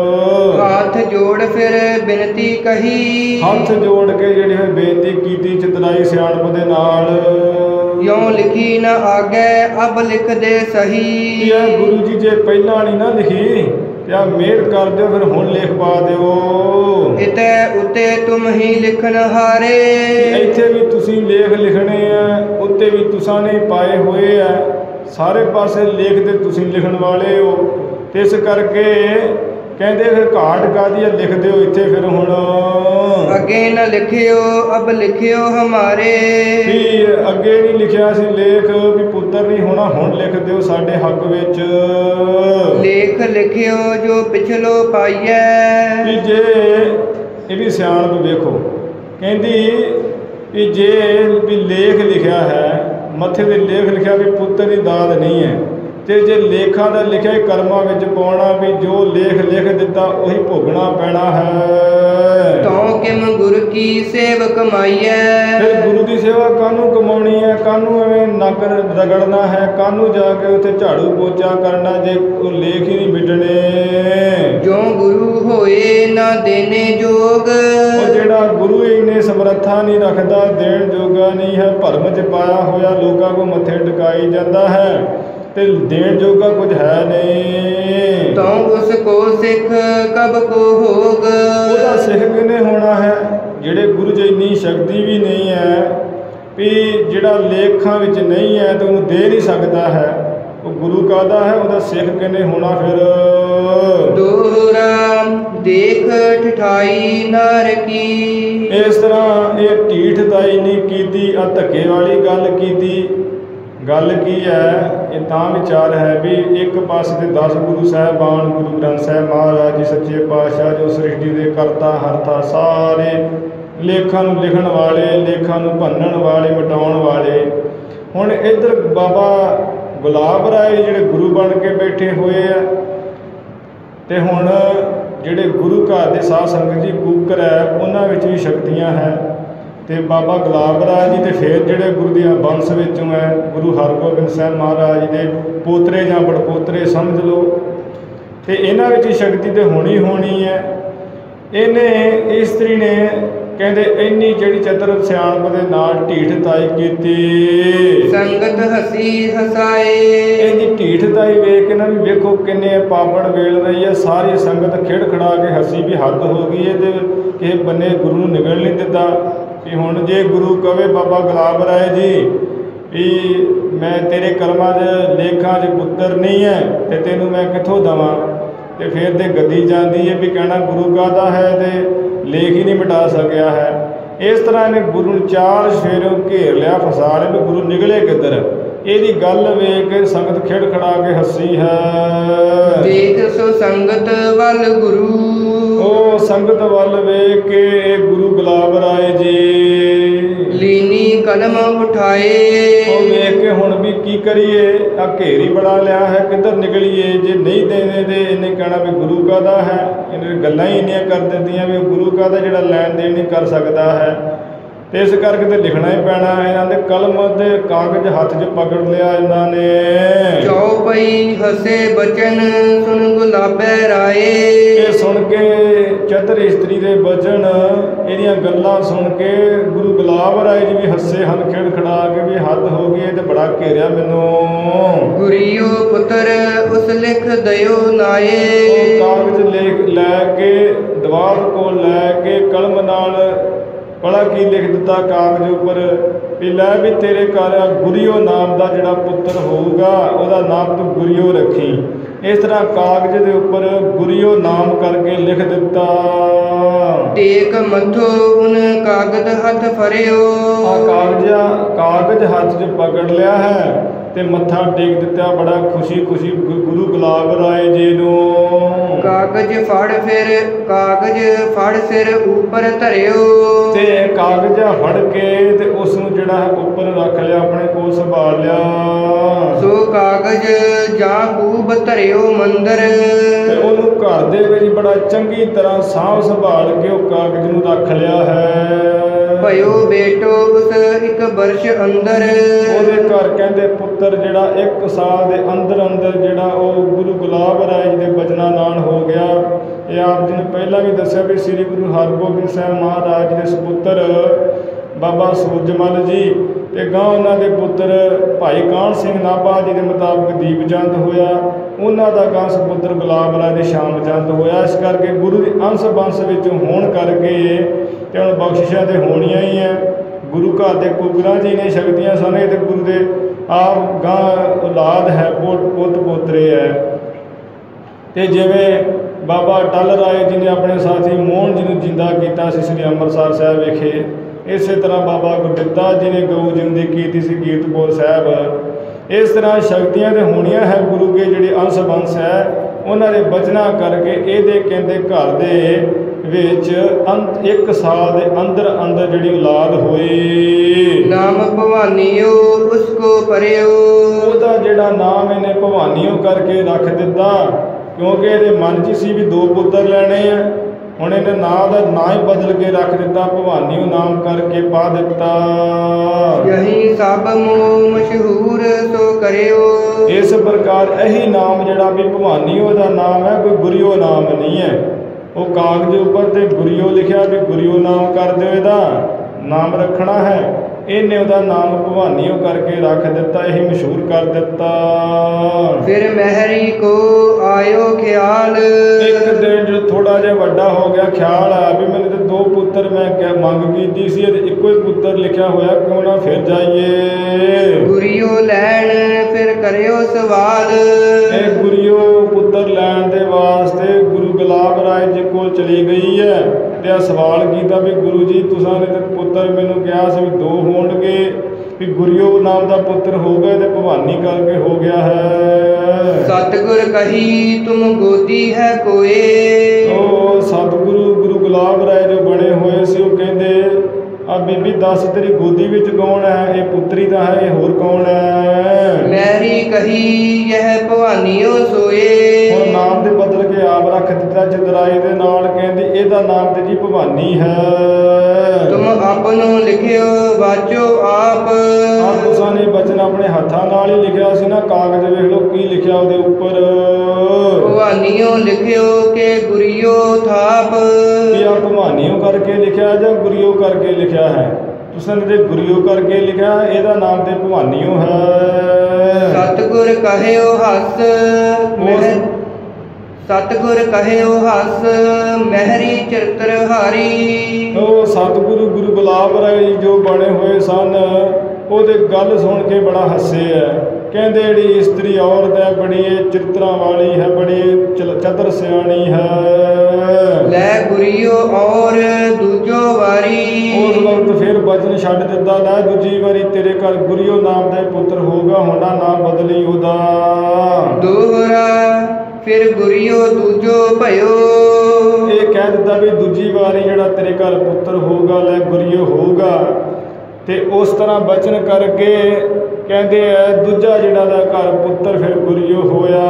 ਹੱਥ ਜੋੜ ਫਿਰ ਬਿਨਤੀ ਕਹੀ। ਹੱਥ ਜੋੜ ਕੇ ਜਿਹੜੀ ਹੈ ਬੇਨਤੀ ਕੀਤੀ ਚਤਰਾਈ ਸਿਆਣਪ ਦੇ ਨਾਲ। ਯੋਂ ਲਿਖੀ ਨ ਆਗੇ ਅਬ ਲਿਖ ਦੇ ਸਹੀ। ਇਹ ਗੁਰੂ ਜੀ ਜੇ ਪਹਿਲਾਂ ਨਹੀਂ ਨਾ ਲਿਖੀ ਤੇ ਆ ਮਿਹਰ ਕਰ ਦਿਓ, ਫਿਰ ਹੁਣ ਲਿਖ ਪਾ ਦਿਓ। ਇਤੇ ਉਤੇ ਤੁਮ ਹੀ ਲਿਖਣ ਹਾਰੇ। ਇੱਥੇ ਵੀ ਤੁਸੀਂ ਲੇਖ ਲਿਖਣੇ ਆ, ਉੱਤੇ ਵੀ ਤੁਸਾਂ ਨੇ ਪਾਏ ਹੋਏ ਆ, ਸਾਰੇ ਪਾਸੇ ਲੇਖ ਤੇ ਤੁਸੀਂ ਲਿਖਣ ਵਾਲੇ ਹੋ। ਤੇ ਇਸ ਕਰਕੇ ਕਹਿੰਦੇ ਫਿਰ ਘਾਟ ਕਾਹਦੀ ਆ, ਲਿਖ ਦਿਓ ਇੱਥੇ ਫਿਰ ਹੁਣ। ਅੱਗੇ ਨ ਲਿਖਿਓ ਅਬ ਲਿਖਿਓ ਹਮਾਰੇ। ਵੀ ਅੱਗੇ ਨਹੀਂ ਲਿਖਿਆ ਸੀ ਲੇਖ ਵੀ ਪੁੱਤਰ ਨਹੀਂ ਹੋਣਾ, ਹੁਣ ਲਿਖ ਦਿਓ ਸਾਡੇ ਹੱਕ ਵਿੱਚ। ਲੇਖ ਲਿਖਿਓ ਜੋ ਪਿਛਲੋ ਪਾਈਐ। ਵੀ ਜੇ ਇਹ ਵੀ ਸਿਆਣਪ ਵੇਖੋ, ਕਹਿੰਦੀ ਵੀ ਜੇ ਵੀ ਲੇਖ ਲਿਖਿਆ ਹੈ, ਮੱਥੇ ਤੇ ਲੇਖ ਲਿਖਿਆ ਵੀ ਪੁੱਤਰ ਦੀ ਦਾਤ ਨਹੀਂ ਹੈ, ਤੇ ਜੇ ਲੇਖਾਂ ਦਾ ਲਿਖਿਆ ਕਰਮਾਂ ਵਿੱਚ ਪਾਉਣਾ ਵੀ ਜੋ ਲੇਖ ਲਿਖ ਦਿੱਤਾ ਉਹੀ ਭੋਗਣਾ ਪੈਣਾ ਹੈ। ਤਉ ਕਿਮ ਗੁਰ ਕੀ ਸੇਵ ਕਮਾਈਐ। ਫਿਰ ਗੁਰੂ ਦੀ ਸੇਵਾ ਕਾਹਨੂੰ ਕਮਾਉਣੀ ਹੈ? ਕਾਹਨੂੰ ਐਵੇਂ ਨੱਕ ਰਗੜਨਾ ਹੈ? ਕਾਹਨੂੰ ਜਾ ਕੇ ਉੱਥੇ ਝਾੜੂ ਪੋਚਾ ਕਰਨਾ ਜੇ ਉਹ ਲੇਖ ਹੀ ਨਹੀਂ ਮਿਟਣੇ? ਜੋ ਗੁਰੂ ਹੋਏ ਨਾ ਦੇਣੇ ਜੋਗ। ਉਹ ਜਿਹੜਾ ਗੁਰੂ ਇੰਨੇ ਸਮਰੱਥਾ ਨਹੀਂ ਰੱਖਦਾ, ਦੇਣ ਜੋਗਾ ਨਹੀਂ ਹੈ, ਭਰਮ 'ਚ ਪਾਇਆ ਹੋਇਆ ਲੋਕਾਂ ਕੋਲ ਮੱਥੇ ਟਿਕਾਈ ਜਾਂਦਾ ਹੈ ਤੇ ਦੇਣ ਜੋਗਾ ਕੁਝ ਹੈ ਨਹੀਂ। ਤਉ ਉਸ ਕੋ ਸਿੱਖ ਕਬ ਕੋ ਹੋਗ। ਉਹਦਾ ਸਿੱਖ ਕਿਹਨੇ ਹੋਣਾ ਹੈ? ਜਿਹੜੇ ਗੁਰੂ 'ਚ ਇੰਨੀ ਸ਼ਕਤੀ ਵੀ ਨਹੀਂ ਹੈ ਵੀ ਜਿਹੜਾ ਲੇਖਾਂ ਵਿੱਚ ਨਹੀਂ ਹੈ ਤੇ ਉਹਨੂੰ ਦੇ ਨਹੀਂ ਸਕਦਾ ਹੈ, ਉਹ ਗੁਰੂ ਕਾਹਦਾ ਹੈ? ਉਹਦਾ ਸਿੱਖ ਕਿਹਨੇ ਹੋਣਾ ਫਿਰ? ਦੋਹਰਾ ਦੇਖ ਠਠਾਈ ਨਰ ਕੀ। ਇਸ ਤਰ੍ਹਾਂ ਇਹ ਢੀਠ ਦਾਈ ਨਹੀਂ ਕੀਤੀ, ਆ ਧੱਕੇ ਵਾਲੀ ਗੱਲ ਕੀਤੀ। ਗੱਲ ਕੀ ਹੈ? ਇਹ ਤਾਂ ਵਿਚਾਰ ਹੈ ਵੀ ਇੱਕ ਪਾਸੇ ਤੇ ਦਸ ਗੁਰੂ ਸਾਹਿਬਾਨ, ਗੁਰੂ ਗ੍ਰੰਥ ਸਾਹਿਬ ਮਹਾਰਾਜ ਜੀ ਸੱਚੇ ਪਾਤਸ਼ਾਹ ਜੋ ਸ੍ਰਿਸ਼ਟੀ ਦੇ ਕਰਤਾ ਹਰਤਾ, ਸਾਰੇ ਲੇਖਾਂ ਨੂੰ ਲਿਖਣ ਵਾਲੇ, ਲੇਖਾਂ ਨੂੰ ਭੰਨਣ ਵਾਲੇ, ਮਿਟਾਉਣ ਵਾਲੇ। ਹੁਣ ਇੱਧਰ ਬਾਬਾ ਗੁਲਾਬ ਰਾਏ ਜਿਹੜੇ ਗੁਰੂ ਬਣ ਕੇ ਬੈਠੇ ਹੋਏ ਆ, ਤੇ ਹੁਣ ਜਿਹੜੇ ਗੁਰੂ ਘਰ ਦੇ ਸਾਧ ਸੰਗਤ ਜੀ ਕੂਕਰ ਹੈ ਉਹਨਾਂ ਵਿੱਚ ਵੀ ਸ਼ਕਤੀਆਂ ਹੈ। ਤੇ ਬਾਬਾ ਗੁਲਾਬ ਰਾਏ ਜੀ ਤੇ ਫਿਰ ਜਿਹੜੇ ਗੁਰੂ ਦੀਆਂ ਬੰਸ ਵਿੱਚੋਂ ਹੈ, ਗੁਰੂ ਹਰਗੋਬਿੰਦ ਸਾਹਿਬ ਮਹਾਰਾਜ ਜੀ ਦੇ ਪੋਤਰੇ ਜਾਂ ਬੜਪੋਤਰੇ ਸਮਝ ਲਓ, ਤੇ ਇਹਨਾਂ ਵਿੱਚ ਸ਼ਕਤੀ ਤੇ ਹੋਣੀ ਹੋਣੀ ਹੈ। ਇਹਨੇ ਇਸਤਰੀ ਨੇ ਕਹਿੰਦੇ ਇੰਨੀ ਜਿਹੜੀ ਚਤਰ ਸਿਆਣਪ ਦੇ ਨਾਲ ਢੀਠਤਾਈ ਕੀਤੀ। ਸੰਗਤ ਹਸੀ ਹਸਾਏ। ਇਹਦੀ ਢੀਠਤਾਈ ਵੇਖ ਕੇ ਨਾ ਵੀ ਵੇਖੋ ਕਿੰਨੇ ਪਾਪੜ ਵੇਲ ਰਹੀ ਹੈ, ਸਾਰੀ ਸੰਗਤ ਖਿੜ ਖੜਾ ਕੇ ਹੱਸੀ ਵੀ ਹੱਦ ਹੋ ਗਈ ਹੈ। ਤੇ ਕਿਸੇ ਬੰਨੇ ਗੁਰੂ ਨੂੰ ਨਿਗਲ ਨਹੀਂ ਦਿੱਤਾ ਵੀ ਹੁਣ ਜੇ ਗੁਰੂ ਕਵੇ ਬਾਬਾ ਗੁਲਾਬ ਰਾਏ ਜੀ ਵੀ ਮੈਂ ਤੇਰੇ ਕਰਮਾਂ 'ਚ ਲੇਖਾਂ 'ਚ ਪੁੱਤਰ ਨਹੀਂ ਹੈ ਤੇ ਤੈਨੂੰ ਮੈਂ ਕਿੱਥੋਂ ਦੇਵਾਂ, ਤੇ ਫਿਰ ਤੇ ਗੱਦੀ ਜਾਂਦੀ ਹੈ ਵੀ ਕਹਿਣਾ ਗੁਰੂ ਕਾਹਦਾ ਹੈ ਤੇ ਲੇਖ ਹੀ ਨਹੀਂ ਮਿਟਾ ਸਕਿਆ ਹੈ। ਇਸ ਤਰ੍ਹਾਂ ਇਹਨੇ ਗੁਰੂ ਨੂੰ ਚਾਰ ਸਵੇਰੋਂ ਘੇਰ ਲਿਆ, ਫਸਾ ਲਿਆ ਵੀ ਗੁਰੂ ਨਿਕਲੇ ਕਿੱਧਰ। ਇਹਦੀ ਗੱਲ ਵੇਖ ਕੇ ਸੰਗਤ ਖਿੜ ਖੜਾ ਕੇ ਹੱਸੀ ਹੈ। ਦੇਖ ਸੋ ਸੰਗਤ ਵੱਲ ਗੁਰੂ। ਉਹ ਸੰਗਤ ਵੱਲ ਵੇਖ ਕੇ ਇਹ ਗੁਰੂ ਗੁਲਾਬ ਰਾਏ ਜੀ ਲੀਨੀ ਕਲਮ ਉਠਾਏ। ਉਹ ਵੇਖ ਕੇ ਹੁਣ ਵੀ ਕੀ ਕਰੀਏ, ਆ ਘੇਰੀ ਬੜਾ ਲਿਆ ਹੈ, ਕਿੱਧਰ ਨਿਕਲੀਏ। ਜੇ ਨਹੀਂ ਦੇਣੇ ਦੇ ਇਹਨੇ ਕਹਿਣਾ ਵੀ ਗੁਰੂ ਕਾਹਦਾ ਹੈ। ਇਹਨੇ ਗੱਲਾਂ ਹੀ ਇੰਨੀਆਂ ਕਰ ਦਿੰਦੀਆਂ ਵੀ ਗੁਰੂ ਕਾਹਦਾ ਜਿਹੜਾ ਲੈਣ ਦੇਣ ਨਹੀਂ ਕਰ ਸਕਦਾ ਹੈ। ਤੇ ਇਸ ਕਰਕੇ ਤੇ ਲਿਖਣਾ ਹੀ ਪੈਣਾ। ਇਹਨਾਂ ਦੇ ਕਲਮ ਤੇ ਕਾਗਜ਼ ਹੱਥ 'ਚ ਪਕੜ ਲਿਆ ਇਹਨਾਂ ਨੇ। ਚੌਪਈ ਹਸੇ ਬਚਨ ਸੁਨ ਗੁਲਾਬੈ ਰਾਏ। ਇਹ ਸੁਣ ਕੇ ਚਤਰ ਇਸਤਰੀ ਦੇ ਬਚਨ, ਇਹਦੀਆਂ ਗੱਲਾਂ ਸੁਣ ਕੇ ਗੁਰੂ ਗੁਲਾਬ ਰਾਏ ਜੀ ਵੀ ਹੱਸੇ ਹਨ ਖਿੜ ਖੜਾ ਕੇ ਵੀ ਹੱਦ ਹੋ ਗਈ, ਤੇ ਬੜਾ ਘੇਰਿਆ ਮੈਨੂੰ। ਗੁਰੀਓ ਪੁੱਤਰ ਉਸ ਲਿਖ ਦਇਓ ਨਾਏ। ਉਹ ਕਾਗਜ਼ ਲਿਖ ਲੈ ਕੇ ਦੀਵਾਰ ਕੋਲ ਲੈ ਕੇ ਕਲਮ ਨਾਲ ਬੜਾ ਕੀ ਲਿਖ ਦਿੱਤਾ ਕਾਗਜ਼ ਉੱਪਰ ਵੀ ਲੈ ਵੀ ਤੇਰੇ ਘਰ ਗੁਰੀਓ ਨਾਮ ਦਾ ਜਿਹੜਾ ਪੁੱਤਰ ਹੋਊਗਾ ਉਹਦਾ ਨਾਮ ਤੂੰ ਗੁਰੀਓ ਰੱਖੀ। ਇਸ ਤਰ੍ਹਾਂ ਕਾਗਜ਼ ਦੇ ਉੱਪਰ ਗੁਰੀਓ ਨਾਮ ਕਰਕੇ ਲਿਖ ਦਿੱਤਾ। ਟੇਕ ਮੱਥੋ ਉਨ ਕਾਗਜ਼ ਹੱਥ ਫਰਿਓ। ਆ ਕਾਗਜ਼ ਕਾਗਜ਼ ਹੱਥ 'ਚ ਪਕੜ ਲਿਆ ਹੈ ਤੇ ਮੱਥਾ ਟੇਕ ਦਿੱਤਾ ਬੜਾ ਖੁਸ਼ੀ ਖੁਸ਼ੀ ਗੁਰੂ ਗੁਲਾਬ ਰਾਏ ਜੀ ਨੂੰ। ਕਾਗਜ਼ ਫੜ ਫਿਰ ਕਾਗਜ਼ ਫੜ ਸਿਰ ਉੱਪਰ ਧਰਿਓ। ਤੇ ਕਾਗਜ਼ ਫੜ ਕੇ ਤੇ ਉਸ ਨੂੰ ਜਿਹੜਾ ਹੈ ਉੱਪਰ ਰੱਖ ਲਿਆ, ਆਪਣੇ ਕੋਲ ਸੰਭਾਲ ਲਿਆ। ਸੋ ਕਾਗਜ਼ ਜਾਂ ਖੂਬ ਧਰਿਓ ਮੰਦਰ। ਤੇ ਉਹਨੂੰ ਘਰ ਦੇ ਵਿੱਚ ਬੜਾ ਚੰਗੀ ਤਰ੍ਹਾਂ ਸਾਂਭ ਸੰਭਾਲ ਕੇ ਉਹ ਕਾਗਜ਼ ਨੂੰ ਰੱਖ ਲਿਆ ਹੈ। ਭਇਓ ਬੇਟੋ ਉਸ ਇੱਕ ਵਰਸ਼ ਅੰਦਰ। ਉਹਦੇ ਘਰ ਕਹਿੰਦੇ ਪੁੱਤਰ ਜਿਹੜਾ ਇੱਕ ਸਾਲ ਦੇ ਅੰਦਰ ਅੰਦਰ ਜਿਹੜਾ ਉਹ ਗੁਰੂ ਗੁਲਾਬ ਰਾਏ ਜੀ ਦੇ ਬਚਨਾਂ ਨਾਲ ਹੋ ਗਿਆ। ਇਹ ਆਪ ਜੀ ਨੇ ਪਹਿਲਾਂ ਵੀ ਦੱਸਿਆ ਵੀ ਸ੍ਰੀ ਗੁਰੂ ਹਰਗੋਬਿੰਦ ਸਾਹਿਬ ਮਹਾਰਾਜ ਦੇ ਸਪੁੱਤਰ ਬਾਬਾ ਸੂਰਜਮਲ ਜੀ ਤੇ ਗਾਂ ਉਹਨਾਂ ਦੇ ਪੁੱਤਰ ਭਾਈ ਕਾਹਨ ਸਿੰਘ ਨਾਭਾ ਜੀ ਦੇ ਮੁਤਾਬਕ ਦੀਪ ਚੰਦ ਹੋਇਆ। ਉਹਨਾਂ ਦਾ ਗਾਂ ਸਪੁੱਤਰ ਗੁਲਾਬ ਰਾਏ ਦੇ ਸ਼ਾਮ ਚੰਦ ਹੋਇਆ। ਇਸ ਕਰਕੇ ਗੁਰੂ ਦੇ ਅੰਸ਼ ਬੰਸ਼ ਵਿੱਚ ਹੋਣ ਕਰਕੇ ਤੇ ਹੁਣ ਬਖਸ਼ਿਸ਼ਾਂ ਤੇ ਹੋਣੀਆਂ ਹੀ ਹੈ। ਗੁਰੂ ਘਰ ਦੇ ਕੁਗਰਾਂ ਜੀ ਨੇ ਸ਼ਕਤੀਆਂ ਸਨ, ਤੇ ਗੁਰੂ ਦੇ ਆਪ ਗਾਂ ਔਲਾਦ ਹੈ, ਪੁੱਤ ਪੋਤਰੇ ਹੈ। ਤੇ ਜਿਵੇਂ ਬਾਬਾ ਟਲ ਰਾਏ ਜੀ ਨੇ ਆਪਣੇ ਸਾਥੀ ਮੋਹਨ ਜੀ ਨੂੰ ਜਿੰਦਾ ਕੀਤਾ ਸੀ ਸ੍ਰੀ ਅੰਮ੍ਰਿਤਸਰ ਸਾਹਿਬ ਵਿਖੇ, ਇਸੇ ਤਰ੍ਹਾਂ ਬਾਬਾ ਗੁਰਦਿੱਤਾ ਜੀ ਨੇ ਗਊ ਜਿੰਦੀ ਕੀਤੀ ਸੀ ਕੀਰਤਪੁਰ ਸਾਹਿਬ। ਇਸ ਤਰ੍ਹਾਂ ਸ਼ਕਤੀਆਂ ਤੇ ਹੋਣੀਆਂ ਹੈ। ਗੁਰੂ ਕੇ ਜਿਹੜੇ ਅੰਸ਼ ਬੰਸ਼ ਹੈ ਉਹਨਾਂ ਦੇ ਬਚਨਾਂ ਕਰਕੇ ਇਹਦੇ ਕਹਿੰਦੇ ਘਰ ਦੇ ਵਿੱਚ ਅੰਤ ਇੱਕ ਸਾਲ ਦੇ ਅੰਦਰ ਅੰਦਰ ਜਿਹੜੀ ਔਲਾਦ ਹੋਈ। ਨਾਮ ਭਵਾਨੀਓ ਉਸ ਕੋ ਪਰਿਓ। ਉਹਦਾ ਜਿਹੜਾ ਨਾਮ ਇਹਨੇ ਭਵਾਨੀਓ ਕਰਕੇ ਰੱਖ ਦਿੱਤਾ, ਕਿਉਂਕਿ ਇਹਦੇ ਮਨ 'ਚ ਸੀ ਵੀ ਦੋ ਪੁੱਤਰ ਲੈਣੇ ਆ। ਹੁਣ ਇਹਨੇ ਨਾਂ ਦਾ ਨਾਂ ਹੀ ਬਦਲ ਕੇ ਰੱਖ ਦਿੱਤਾ, ਭਵਾਨੀਓ ਨਾਮ ਕਰਕੇ ਪਾ ਦਿੱਤਾ। ਯਹੀ ਸਭ ਮੋ ਮਸ਼ਹੂਰ ਸੋ ਕਰਿਓ। ਇਸ ਪ੍ਰਕਾਰ ਇਹੀ ਨਾਮ ਜਿਹੜਾ ਵੀ ਭਵਾਨੀਓ ਦਾ ਨਾਮ ਹੈ, ਕੋਈ ਗੁਰੀਓ ਨਾਮ ਨਹੀਂ ਹੈ। ਉਹ ਕਾਗਜ਼ ਉੱਪਰ ਤੇ ਗੁਰੀਓ ਲਿਖਿਆ ਵੀ ਗੁਰੀਓ ਨਾਮ ਕਰ ਦਿਓ, ਇਹਦਾ ਨਾਮ ਰੱਖਣਾ ਹੈ। ਇਹਨੇ ਉਹਦਾ ਨਾਮ ਭਵਾਨੀਓ ਕਰਕੇ ਰੱਖ ਦਿੱਤਾ, ਇਹ ਮਸ਼ਹੂਰ ਕਰ ਦਿੱਤਾ। ਫਿਰ ਮਹਿਰੀ ਕੋ ਆਇਓ ਖਿਆਲ। ਇੱਕ ਦਿਨ ਜੋ ਥੋੜਾ ਜਿਹਾ ਵੱਡਾ ਹੋ ਗਿਆ, ਖਿਆਲ ਆਇਆ ਵੀ ਮੈਨੂੰ ਤੇ ਦੋ ਪੁੱਤਰ ਮੈਂ ਕਿਹਾ ਮੰਗ ਕੀਤੀ ਸੀ, ਤੇ ਇੱਕੋ ਹੀ ਪੁੱਤਰ ਲਿਖਿਆ ਹੋਇਆ, ਕਿਉਂ ਨਾ ਫਿਰ ਜਾਈਏ। ਗੁਰੀਓ ਲੈਣ ਫਿਰ ਕਰਿਓ ਸਵਾਲ। ਇਹ ਗੁਰੀਓ ਪੁੱਤਰ ਲੈਣ ਦੇ ਵਾਸਤੇ ਗੁਰੂ ਗੁਲਾਬ ਰਾਏ ਜੀ ਕੋਲ ਚਲੀ ਗਈ ਹੈ, ਤੇ ਆ ਸਵਾਲ ਕੀਤਾ ਵੀ ਗੁਰੂ ਜੀ ਤੁਸਾਂ ਨੇ ਤੇ ਪੁੱਤਰ ਮੈਨੂੰ ਕਿਹਾ ਸੀ ਵੀ ਦੋ ਹੋਣਗੇ, ਵੀ ਗੁਰੀਓ ਨਾਮ ਦਾ ਪੁੱਤਰ ਹੋ ਗਿਆ ਤੇ ਭਵਾਨੀ ਕਰਕੇ ਹੋ ਗਿਆ ਹੈ। ਸਤਿਗੁਰ ਕਹੀ ਤੁਮ ਗੋਦੀ ਹੈ ਕੋਏ। ਉਹ ਸਤਿਗੁਰੂ ਗੁਰੂ ਗੁਲਾਬ ਰਾਏ ਜੋ ਬਣੇ ਹੋਏ ਸੀ, ਉਹ ਕਹਿੰਦੇ ਆ ਬੀਬੀ ਦੱਸ ਤੇਰੀ ਗੋਦੀ ਵਿੱਚ ਕੌਣ ਹੈ? ਇਹ ਪੁੱਤਰੀ ਤਾਂ ਹੈ, ਇਹ ਹੋਰ ਕੌਣ ਹੈ? ਮੈਰੀ ਕਹੀ ਇਹ ਭਵਾਨੀਓ ਸੋਏ। ਹੁਣ ਨਾਮ ਦੇ ਬਦਲ ਕੇ ਆਪ ਰੱਖ ਦਿੱਤਾ ਚਤਰਾਈ ਦੇ ਨਾਲ, ਕਹਿੰਦੀ ਇਹਦਾ ਨਾਮ ਤੇ ਜੀ ਭਵਾਨੀ ਹੈ। ਤੁਮ ਆਪਨੋ ਲਿਖਿਓ ਵਾਚੋ ਆਪ। ਆ ਤੁਸਾਂ ਨੇ ਬਚਨ ਆਪਣੇ ਹੱਥਾਂ ਨਾਲ ਹੀ ਲਿਖਿਆ ਸੀ ਨਾ, ਕਾਗਜ਼ ਵੇਖ ਲਓ ਕੀ ਲਿਖਿਆ ਉਹਦੇ ਉੱਪਰ। ਭਵਾਨੀਓ ਲਿਖਿਓ ਕਿ ਗੁਰੀਓ ਥਾਪ। ਇਹ ਆ ਭਵਾਨੀਓ ਕਰਕੇ ਲਿਖਿਆ ਜਾਂ ਗੁਰੀਓ ਕਰਕੇ ਲਿਖਿਆ ਹੈ? ਤੁਸਾਂ ਨੇ ਜੇ ਗੁਰੀਓ ਕਰਕੇ ਲਿਖਿਆ, ਇਹਦਾ ਨਾਮ ਤੇ ਭਵਾਨੀਓ ਹੈ। ਸਤਿਗੁਰ ਕਹਿਓ ਹੱਸ ਮਹਿ ਸਤਿਗੁਰ ਕਹਿਓ ਹੱਸ ਮਹਿਰੀ ਚਰਿਤ੍ਰ ਹਾਰੀ। ਉਹ ਸਤਿਗੁਰੂ ਗੁਰੂ ਗੁਲਾਬ ਰਾਏ ਜੋ ਬਣੇ ਹੋਏ ਸਨ, ਉਹਦੇ ਗੱਲ ਸੁਣ ਕੇ ਬੜਾ ਹੱਸੇ ਹੈ। ਕਹਿੰਦੇ ਜਿਹੜੀ ਇਸਤਰੀ ਔਰਤ ਹੈ ਬੜੀ ਚਰਿਤਰਾਂ ਵਾਲੀ ਹੈ, ਬੜੀ ਚਤਰ ਸਿਆਣੀ ਹੈ। ਲੈ ਗੁਰੀਓ ਔਰ ਦੂਜੋ ਵਾਰੀ। ਉਸ ਵਕਤ ਫਿਰ ਬਚਨ ਛੱਡ ਦਿੱਤਾ, ਲੈ ਦੂਜੀ ਵਾਰੀ ਤੇਰੇ ਘਰ ਗੁਰੀਓ ਨਾਮ ਦਾ ਪੁੱਤਰ ਹੋਊਗਾ, ਹੁਣ ਨਾ ਨਾਮ ਬਦਲੀ ਉਹਦਾ। ਦੋਹਰਾ ਫਿਰ ਗੁਰੀਓ ਦੂਜੋ ਭਇਓ। ਇਹ ਕਹਿ ਦਿੱਤਾ ਵੀ ਦੂਜੀ ਵਾਰੀ ਜਿਹੜਾ ਤੇਰੇ ਘਰ ਪੁੱਤਰ ਹੋਊਗਾ ਲੈ ਗੁਰੀਓ ਹੋਊਗਾ। ਤੇ ਉਸ ਤਰ੍ਹਾਂ ਬਚਨ ਕਰਕੇ ਕਹਿੰਦੇ ਐ ਦੂਜਾ ਜਿਹੜਾ ਦਾ ਘਰ ਪੁੱਤਰ ਫਿਰ ਗੁਰਿਓ ਹੋਇਆ।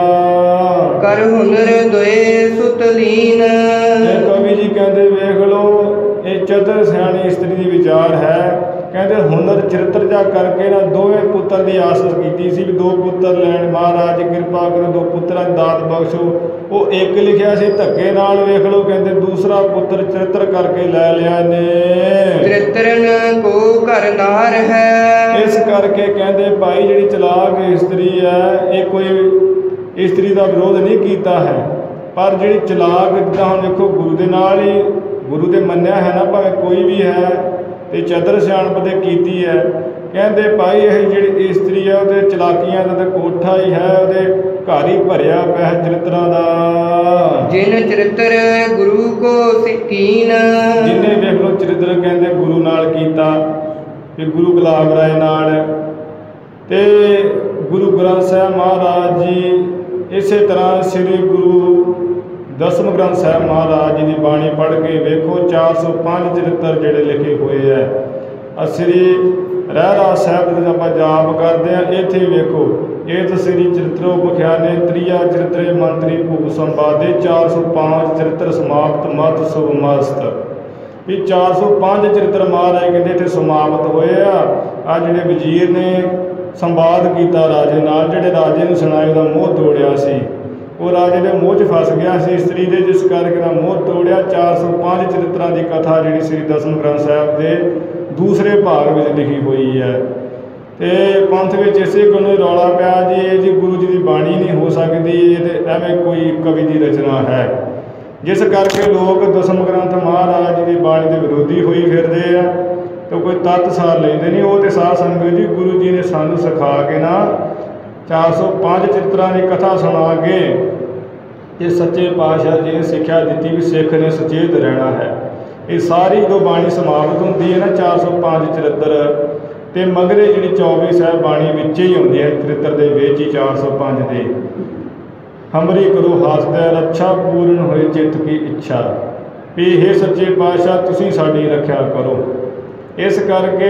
ਕਰ ਹੁਨਰ ਦੋਏ ਸੁਤ ਲੀਨ। ਇਹ ਕਵੀ ਜੀ ਕਹਿੰਦੇ ਵੇਖ ਲਓ ਇਹ ਚਤਰ ਸਿਆਣੀ ਇਸਤਰੀ ਦੀ ਵਿਚਾਰ ਹੈ। ਕਹਿੰਦੇ ਹੁਨਰ ਚਰਿੱਤਰ ਜਾ ਕਰਕੇ ਨਾ ਦੋਵੇਂ ਪੁੱਤਰ ਦੀ ਆਸ ਕੀਤੀ ਸੀ ਵੀ ਦੋ ਪੁੱਤਰ ਲੈਣ, ਮਹਾਰਾਜ ਕਿਰਪਾ ਕਰੋ ਦੋ ਪੁੱਤਰਾਂ ਦੀ ਦਾਤ ਬਖਸ਼ੋ। ਉਹ ਇੱਕ ਲਿਖਿਆ ਸੀ ਧੱਕੇ ਨਾਲ, ਵੇਖ ਲਓ ਕਹਿੰਦੇ ਦੂਸਰਾ ਪੁੱਤਰ ਚਰਿੱਤਰ ਕਰਕੇ ਲੈ ਲਿਆ ਨੇ। ਚਰਿੱਤਰਨ ਕੋ ਘਰ ਨਾਰ ਹੈ। ਇਸ ਕਰਕੇ ਕਹਿੰਦੇ ਭਾਈ ਜਿਹੜੀ ਚਲਾਕ ਇਸਤਰੀ ਹੈ ਇਹ ਕੋਈ ਇਸਤਰੀ ਦਾ ਵਿਰੋਧ ਨਹੀਂ ਕੀਤਾ ਹੈ, ਪਰ ਜਿਹੜੀ ਚਲਾਕ ਜਿੱਦਾਂ ਹੁਣ ਦੇਖੋ ਗੁਰੂ ਦੇ ਨਾਲ ਹੀ ਗੁਰੂ ਦੇ ਮੰਨਿਆ ਹੈ ਨਾ ਭਾਵੇਂ ਕੋਈ ਵੀ ਹੈ ਤੇ ਚਤਰ ਸਿਆਣਪ ਤੇ ਕੀਤੀ ਹੈ। ਕਹਿੰਦੇ ਭਾਈ ਇਹ ਜਿਹੜੀ ਇਸਤਰੀ ਹੈ ਉਹਦੇ ਚਲਾਕੀਆਂ ਦਾ ਤਾਂ ਕੋਠਾ ਹੀ ਹੈ, ਉਹਦੇ ਘਰ ਹੀ ਭਰਿਆ ਪਿਆ ਚਰਿੱਤਰਾਂ ਦਾ। ਜਿਨ ਚਰਿੱਤਰ ਗੁਰੂ ਕੋ ਸਿਕੀਨ। ਜਿੰਨੇ ਵੇਖ ਲਓ ਚਰਿੱਤਰ ਕਹਿੰਦੇ ਗੁਰੂ ਨਾਲ ਕੀਤਾ ਤੇ ਗੁਰੂ ਗੁਲਾਬ ਰਾਏ ਨਾਲ ਤੇ ਗੁਰੂ ਗ੍ਰੰਥ ਸਾਹਿਬ ਮਹਾਰਾਜ ਜੀ ਇਸੇ ਤਰ੍ਹਾਂ ਸ੍ਰੀ ਗੁਰੂ ਦਸਮ ਗ੍ਰੰਥ ਸਾਹਿਬ ਮਹਾਰਾਜ ਜੀ ਦੀ ਬਾਣੀ ਪੜ੍ਹ ਕੇ ਵੇਖੋ ਚਾਰ ਸੌ ਪੰਜ ਚਰਿੱਤਰ ਜਿਹੜੇ ਲਿਖੇ ਹੋਏ ਹੈ। ਸ੍ਰੀ ਰਹਿਰਾਸ ਸਾਹਿਬ ਦੇ ਆਪਾਂ ਜਾਪ ਕਰਦੇ ਹਾਂ ਇੱਥੇ ਵੇਖੋ ਇਹ ਤਾਂ ਸ੍ਰੀ ਚਰਿੱਤਰੋ ਬਖਿਆਨੇ ਤ੍ਰਿਆ ਚਰਿੱਤਰੇ ਮੰਤਰੀ ਭੂਪ ਸੰਵਾਦੇ ਚਾਰ ਸੌ ਪੰਜ ਚਰਿੱਤਰ ਸਮਾਪਤ ਮਤ ਸੁਭ ਮਸਤ ਵੀ ਚਾਰ ਸੌ ਪੰਜ ਚਰਿੱਤਰ ਮਹਾਰਾਜ ਕਹਿੰਦੇ ਇੱਥੇ ਸਮਾਪਤ ਹੋਏ ਆ। ਆ ਜਿਹੜੇ ਵਜ਼ੀਰ ਨੇ ਸੰਵਾਦ ਕੀਤਾ ਰਾਜੇ ਨਾਲ, ਜਿਹੜੇ ਰਾਜੇ ਨੂੰ ਸੁਣਾਏ ਉਹਦਾ ਮੋਹ ਤੋੜਿਆ ਸੀ, ਉਹ ਰਾਜੇ ਦੇ ਮੋਹ 'ਚ ਫਸ ਗਿਆ ਸੀ ਇਸਤਰੀ ਦੇ, ਜਿਸ ਕਰਕੇ ਦਾ ਮੋਹ ਤੋੜਿਆ। ਚਾਰ ਸੌ ਪੰਜ ਚਰਿੱਤਰਾਂ ਦੀ ਕਥਾ ਜਿਹੜੀ ਸ੍ਰੀ ਦਸਮ ਗ੍ਰੰਥ ਸਾਹਿਬ ਦੇ ਦੂਸਰੇ ਭਾਗ ਵਿੱਚ ਲਿਖੀ ਹੋਈ ਹੈ। ਤੇ ਪੰਥ ਵਿੱਚ ਇਸੇ ਗੱਲੋਂ ਰੌਲਾ ਪਿਆ ਜੀ ਇਹ ਜੀ ਗੁਰੂ ਜੀ ਦੀ ਬਾਣੀ ਨਹੀਂ ਹੋ ਸਕਦੀ, ਇਹ ਤੇ ਐਵੇਂ ਕੋਈ ਕਵੀ ਦੀ ਰਚਨਾ ਹੈ, ਜਿਸ ਕਰਕੇ ਲੋਕ ਦਸਮ ਗ੍ਰੰਥ ਮਹਾਰਾਜ ਜੀ ਦੀ ਬਾਣੀ ਦੇ ਵਿਰੋਧੀ ਹੋਈ ਫਿਰਦੇ ਆ ਤੇ ਕੋਈ ਤੱਤ ਸਾਰ ਲੈਂਦੇ ਨਹੀਂ। ਉਹ ਤੇ ਸਾਧ ਸੰਗਤ ਜੀ ਗੁਰੂ ਜੀ ਨੇ ਸਾਨੂੰ ਸਿਖਾ ਕੇ ਨਾ ਚਾਰ ਸੌ ਪੰਜ ਚਰਿੱਤਰਾਂ ਦੀ ਕਥਾ ਸੁਣਾ ਕੇ ਇਹ ਸੱਚੇ ਪਾਤਸ਼ਾਹ ਜੀ ਨੇ ਸਿੱਖਿਆ ਦਿੱਤੀ ਵੀ ਸਿੱਖ ਨੇ ਸੁਚੇਤ ਰਹਿਣਾ ਹੈ। ਇਹ ਸਾਰੀ ਜਦੋਂ ਬਾਣੀ ਸਮਾਪਤ ਹੁੰਦੀ ਹੈ ਨਾ ਚਾਰ ਸੌ ਪੰਜ ਚਰਿੱਤਰ ਤੇ ਮਗਰੇ ਜਿਹੜੀ ਚੌਵੀ ਸਾਹਿਬ ਬਾਣੀ ਵਿੱਚ ਹੀ ਆਉਂਦੀ ਹੈ ਚਰਿੱਤਰ ਦੇ ਵਿੱਚ ਹੀ ਚਾਰ ਸੌ ਪੰਜ ਦੇ ਹਮਰੀ ਕਰੋ ਹੱਸਦੈ ਰੱਛਾ ਪੂਰਨ ਹੋਏ ਚਿੱਤ ਕੀ ਇੱਛਾ ਵੀ ਇਹ ਸੱਚੇ ਪਾਤਸ਼ਾਹ ਤੁਸੀਂ ਸਾਡੀ ਰੱਖਿਆ ਕਰੋ। ਇਸ ਕਰਕੇ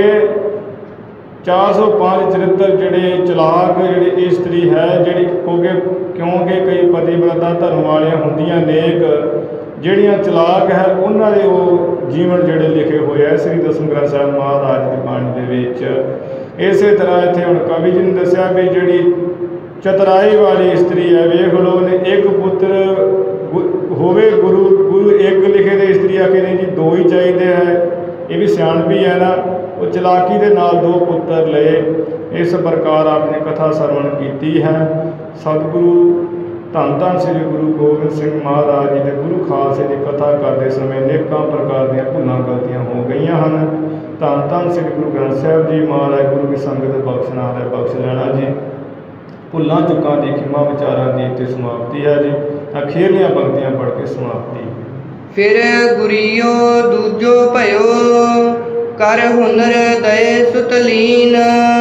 ਚਾਰ ਸੌ ਪੰਜ ਚਰਿੱਤਰ ਜਿਹੜੇ ਚਲਾਕ ਜਿਹੜੀ ਇਸਤਰੀ ਹੈ ਜਿਹੜੀ ਕਿਉਂਕਿ ਕਿਉਂਕਿ ਕਈ ਪਤੀਵ੍ਰਤਾ ਧਰਮ ਵਾਲੀਆਂ ਹੁੰਦੀਆਂ ਨੇਕ ਜਿਹੜੀਆਂ ਚਲਾਕ ਹੈ ਉਹਨਾਂ ਦੇ ਉਹ ਜੀਵਨ ਜਿਹੜੇ ਲਿਖੇ ਹੋਏ ਆ ਸ੍ਰੀ ਦਸਮ ਗ੍ਰੰਥ ਸਾਹਿਬ ਮਹਾਰਾਜ ਦੀ ਬਾਣੀ ਦੇ ਵਿੱਚ। ਇਸੇ ਤਰ੍ਹਾਂ ਇੱਥੇ ਹੁਣ ਕਵੀ ਜੀ ਨੇ ਦੱਸਿਆ ਵੀ ਜਿਹੜੀ ਚਤਰਾਈ ਵਾਲੀ ਇਸਤਰੀ ਹੈ ਵੇਖ ਲਓ ਉਹਨੇ ਇੱਕ ਪੁੱਤਰ ਹੋਵੇ ਗੁਰੂ ਗੁਰੂ ਇੱਕ ਲਿਖੇ ਦੇ ਇਸਤਰੀ ਆਖੇ ਨੇ ਜੀ ਦੋ ਹੀ ਚਾਹੀਦੇ ਹੈ, ਇਹ ਵੀ ਸਿਆਣਪੀ ਹੈ ਨਾ। ਉਹ ਚਲਾਕੀ ਦੇ ਨਾਲ ਦੋ ਪੁੱਤਰ ਲਏ। ਇਸ ਪ੍ਰਕਾਰ ਆਪਣੀ ਕਥਾ ਸਰਵਣ ਕੀਤੀ ਹੈ। ਸਤਿਗੁਰੂ ਧੰਨ ਧੰਨ ਸ੍ਰੀ ਗੁਰੂ ਗੋਬਿੰਦ ਸਿੰਘ ਮਹਾਰਾਜ ਜੀ ਦੇ ਗੁਰੂ ਖਾਲਸੇ ਦੀ ਕਥਾ ਕਰਦੇ ਸਮੇਂ ਅਨੇਕਾਂ ਪ੍ਰਕਾਰ ਦੀਆਂ ਭੁੱਲਾਂ ਗਲਤੀਆਂ ਹੋ ਗਈਆਂ ਹਨ। ਧੰਨ ਧੰਨ ਸ੍ਰੀ ਗੁਰੂ ਗ੍ਰੰਥ ਸਾਹਿਬ ਜੀ ਮਹਾਰਾਜ ਗੁਰੂ ਦੀ ਸੰਗਤ ਬਖਸ਼ਣਾ ਹੈ ਬਖਸ਼ ਲੈਣਾ ਜੀ। ਭੁੱਲਾਂ ਚੁੱਕਾਂ ਦੀ ਖਿਮਾ ਵਿਚਾਰਾਂ ਦੀ ਇੱਥੇ ਸਮਾਪਤੀ ਹੈ ਜੀ। ਅਖੀਰਲੀਆਂ ਪੰਕਤੀਆਂ ਪੜ੍ਹ ਕੇ ਸਮਾਪਤੀ। ਫਿਰ ਗੁਰੀਓ ਦੂਜੋ ਭਇਓ ਕਰ ਹੁਨਰ ਦਏ ਸੁਤ ਲੀਨ।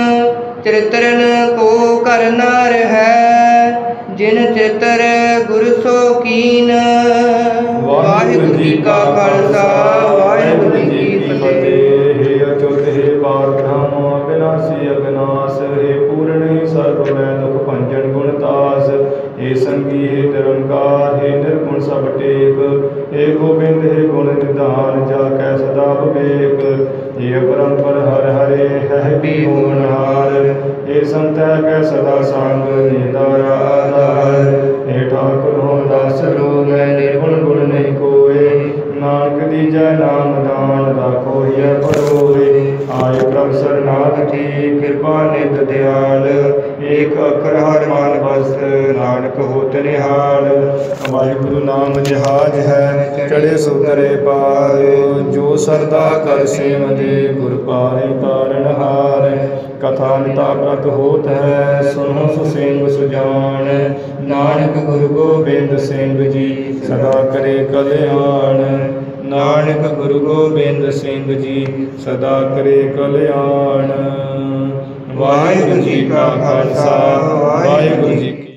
ਚਰਿਤਰਨ ਕੋ ਕਰ ਨਾਰ ਹੈ ਜਿਨ ਚਿਤਰ ਗੁਰ ਸੋ ਕੀਨ। ਵਾਹਿਗੁਰੂ ਜੀ ਕਾ ਖਾਲਸਾ ਵਾਹਿਗੁਰੂ ਜੀ ਕੀ ਫਤਿਹ। ਹੇ ਅਚੁੱਤ ਹੇ ਪਾਰ ਬ੍ਰਹਮ ਬਿਨਾਸੀ ਅਬਿਨਾਸ਼ ਹੇ ਪੂਰਣੀ ਸਰਬ ਮੈਂ ਦੁਖ ਭੰਜਨ ਗੁਣਤਾਸ ਹੇ ਸੰਗੀ ਹੇ ਨਿਰੰਕਾਰ ਹੇ ਨਿਰਗੁਣ ਸਭ ਟੇਕ ਹੇ ਗੋਬਿੰਦ ਹੇ ਗੁਣ ਨਿਧਾਨ ਜਾ ਕੈ ਸਦਾ ਵਿਵੇਕ ਹੇ ਅਪਰੰਪਰ ਹਰਿ ਹਰੇ ਹੈ ਵੀ ਹੋਣਹਾਰ ਹੇ ਸੰਤ ਹੈ ਕੈ ਸਦਾ ਸੰਗ ਨਿਦਾਰਾ ਆਧਾਰ ਹੇ ਠਾਕੁਰ ਹੋ ਦਾਸ ਰੋ ਮੈਂ ਨਿਰਗੁਣ ਗੁਣ ਨਹੀਂ ਕੋਏ ਨਾਨਕ ਦੀਜੈ ਨਾਮ ਦਾਨ ਰਾਖੋ ਹਿਆ ਪਰੋਏ ਆਏ ਪ੍ਰਭ ਸਰਨਾਗਤੀ ਕਿਰਪਾ ਨਿਤ ਦਿਆਲ ਏਕ ਅੱਖਰ ਹਰਿ ਮਨ ਬਸਤ ਨਾਨਕ ਹੋਤ ਨਿਹਾਲ। ਵਾਹਿਗੁਰੂ ਨਾਮ ਜਹਾਜ ਹੈ ਚੜੇ ਸੁਤਰੇ ਪਾਰ ਜੋ ਸਰਦਾ ਕਰ ਸੇਵਦੇ ਗੁਰ ਪਾਰੇ ਤਾਰਨ ਹਾਰ। ਕਥਾ ਨਿਤਾ ਪ੍ਰਤ ਹੋਤ ਹੈ ਸੁਨੋ ਸੁਸਿੰਗ ਸੁਜਾਨ ਨਾਨਕ ਗੁਰੂ ਗੋਬਿੰਦ ਸਿੰਘ ਜੀ ਸਦਾ ਕਰੇ ਕਲਿਆਣ। ਨਾਨਕ ਗੁਰੂ ਗੋਬਿੰਦ ਸਿੰਘ ਜੀ ਸਦਾ ਕਰੇ ਕਲਿਆਣ। ਵਾਹਿਗੁਰੂ ਜੀ ਕਾ ਖਾਲਸਾ ਵਾਹਿਗੁਰੂ ਜੀ ਕੀ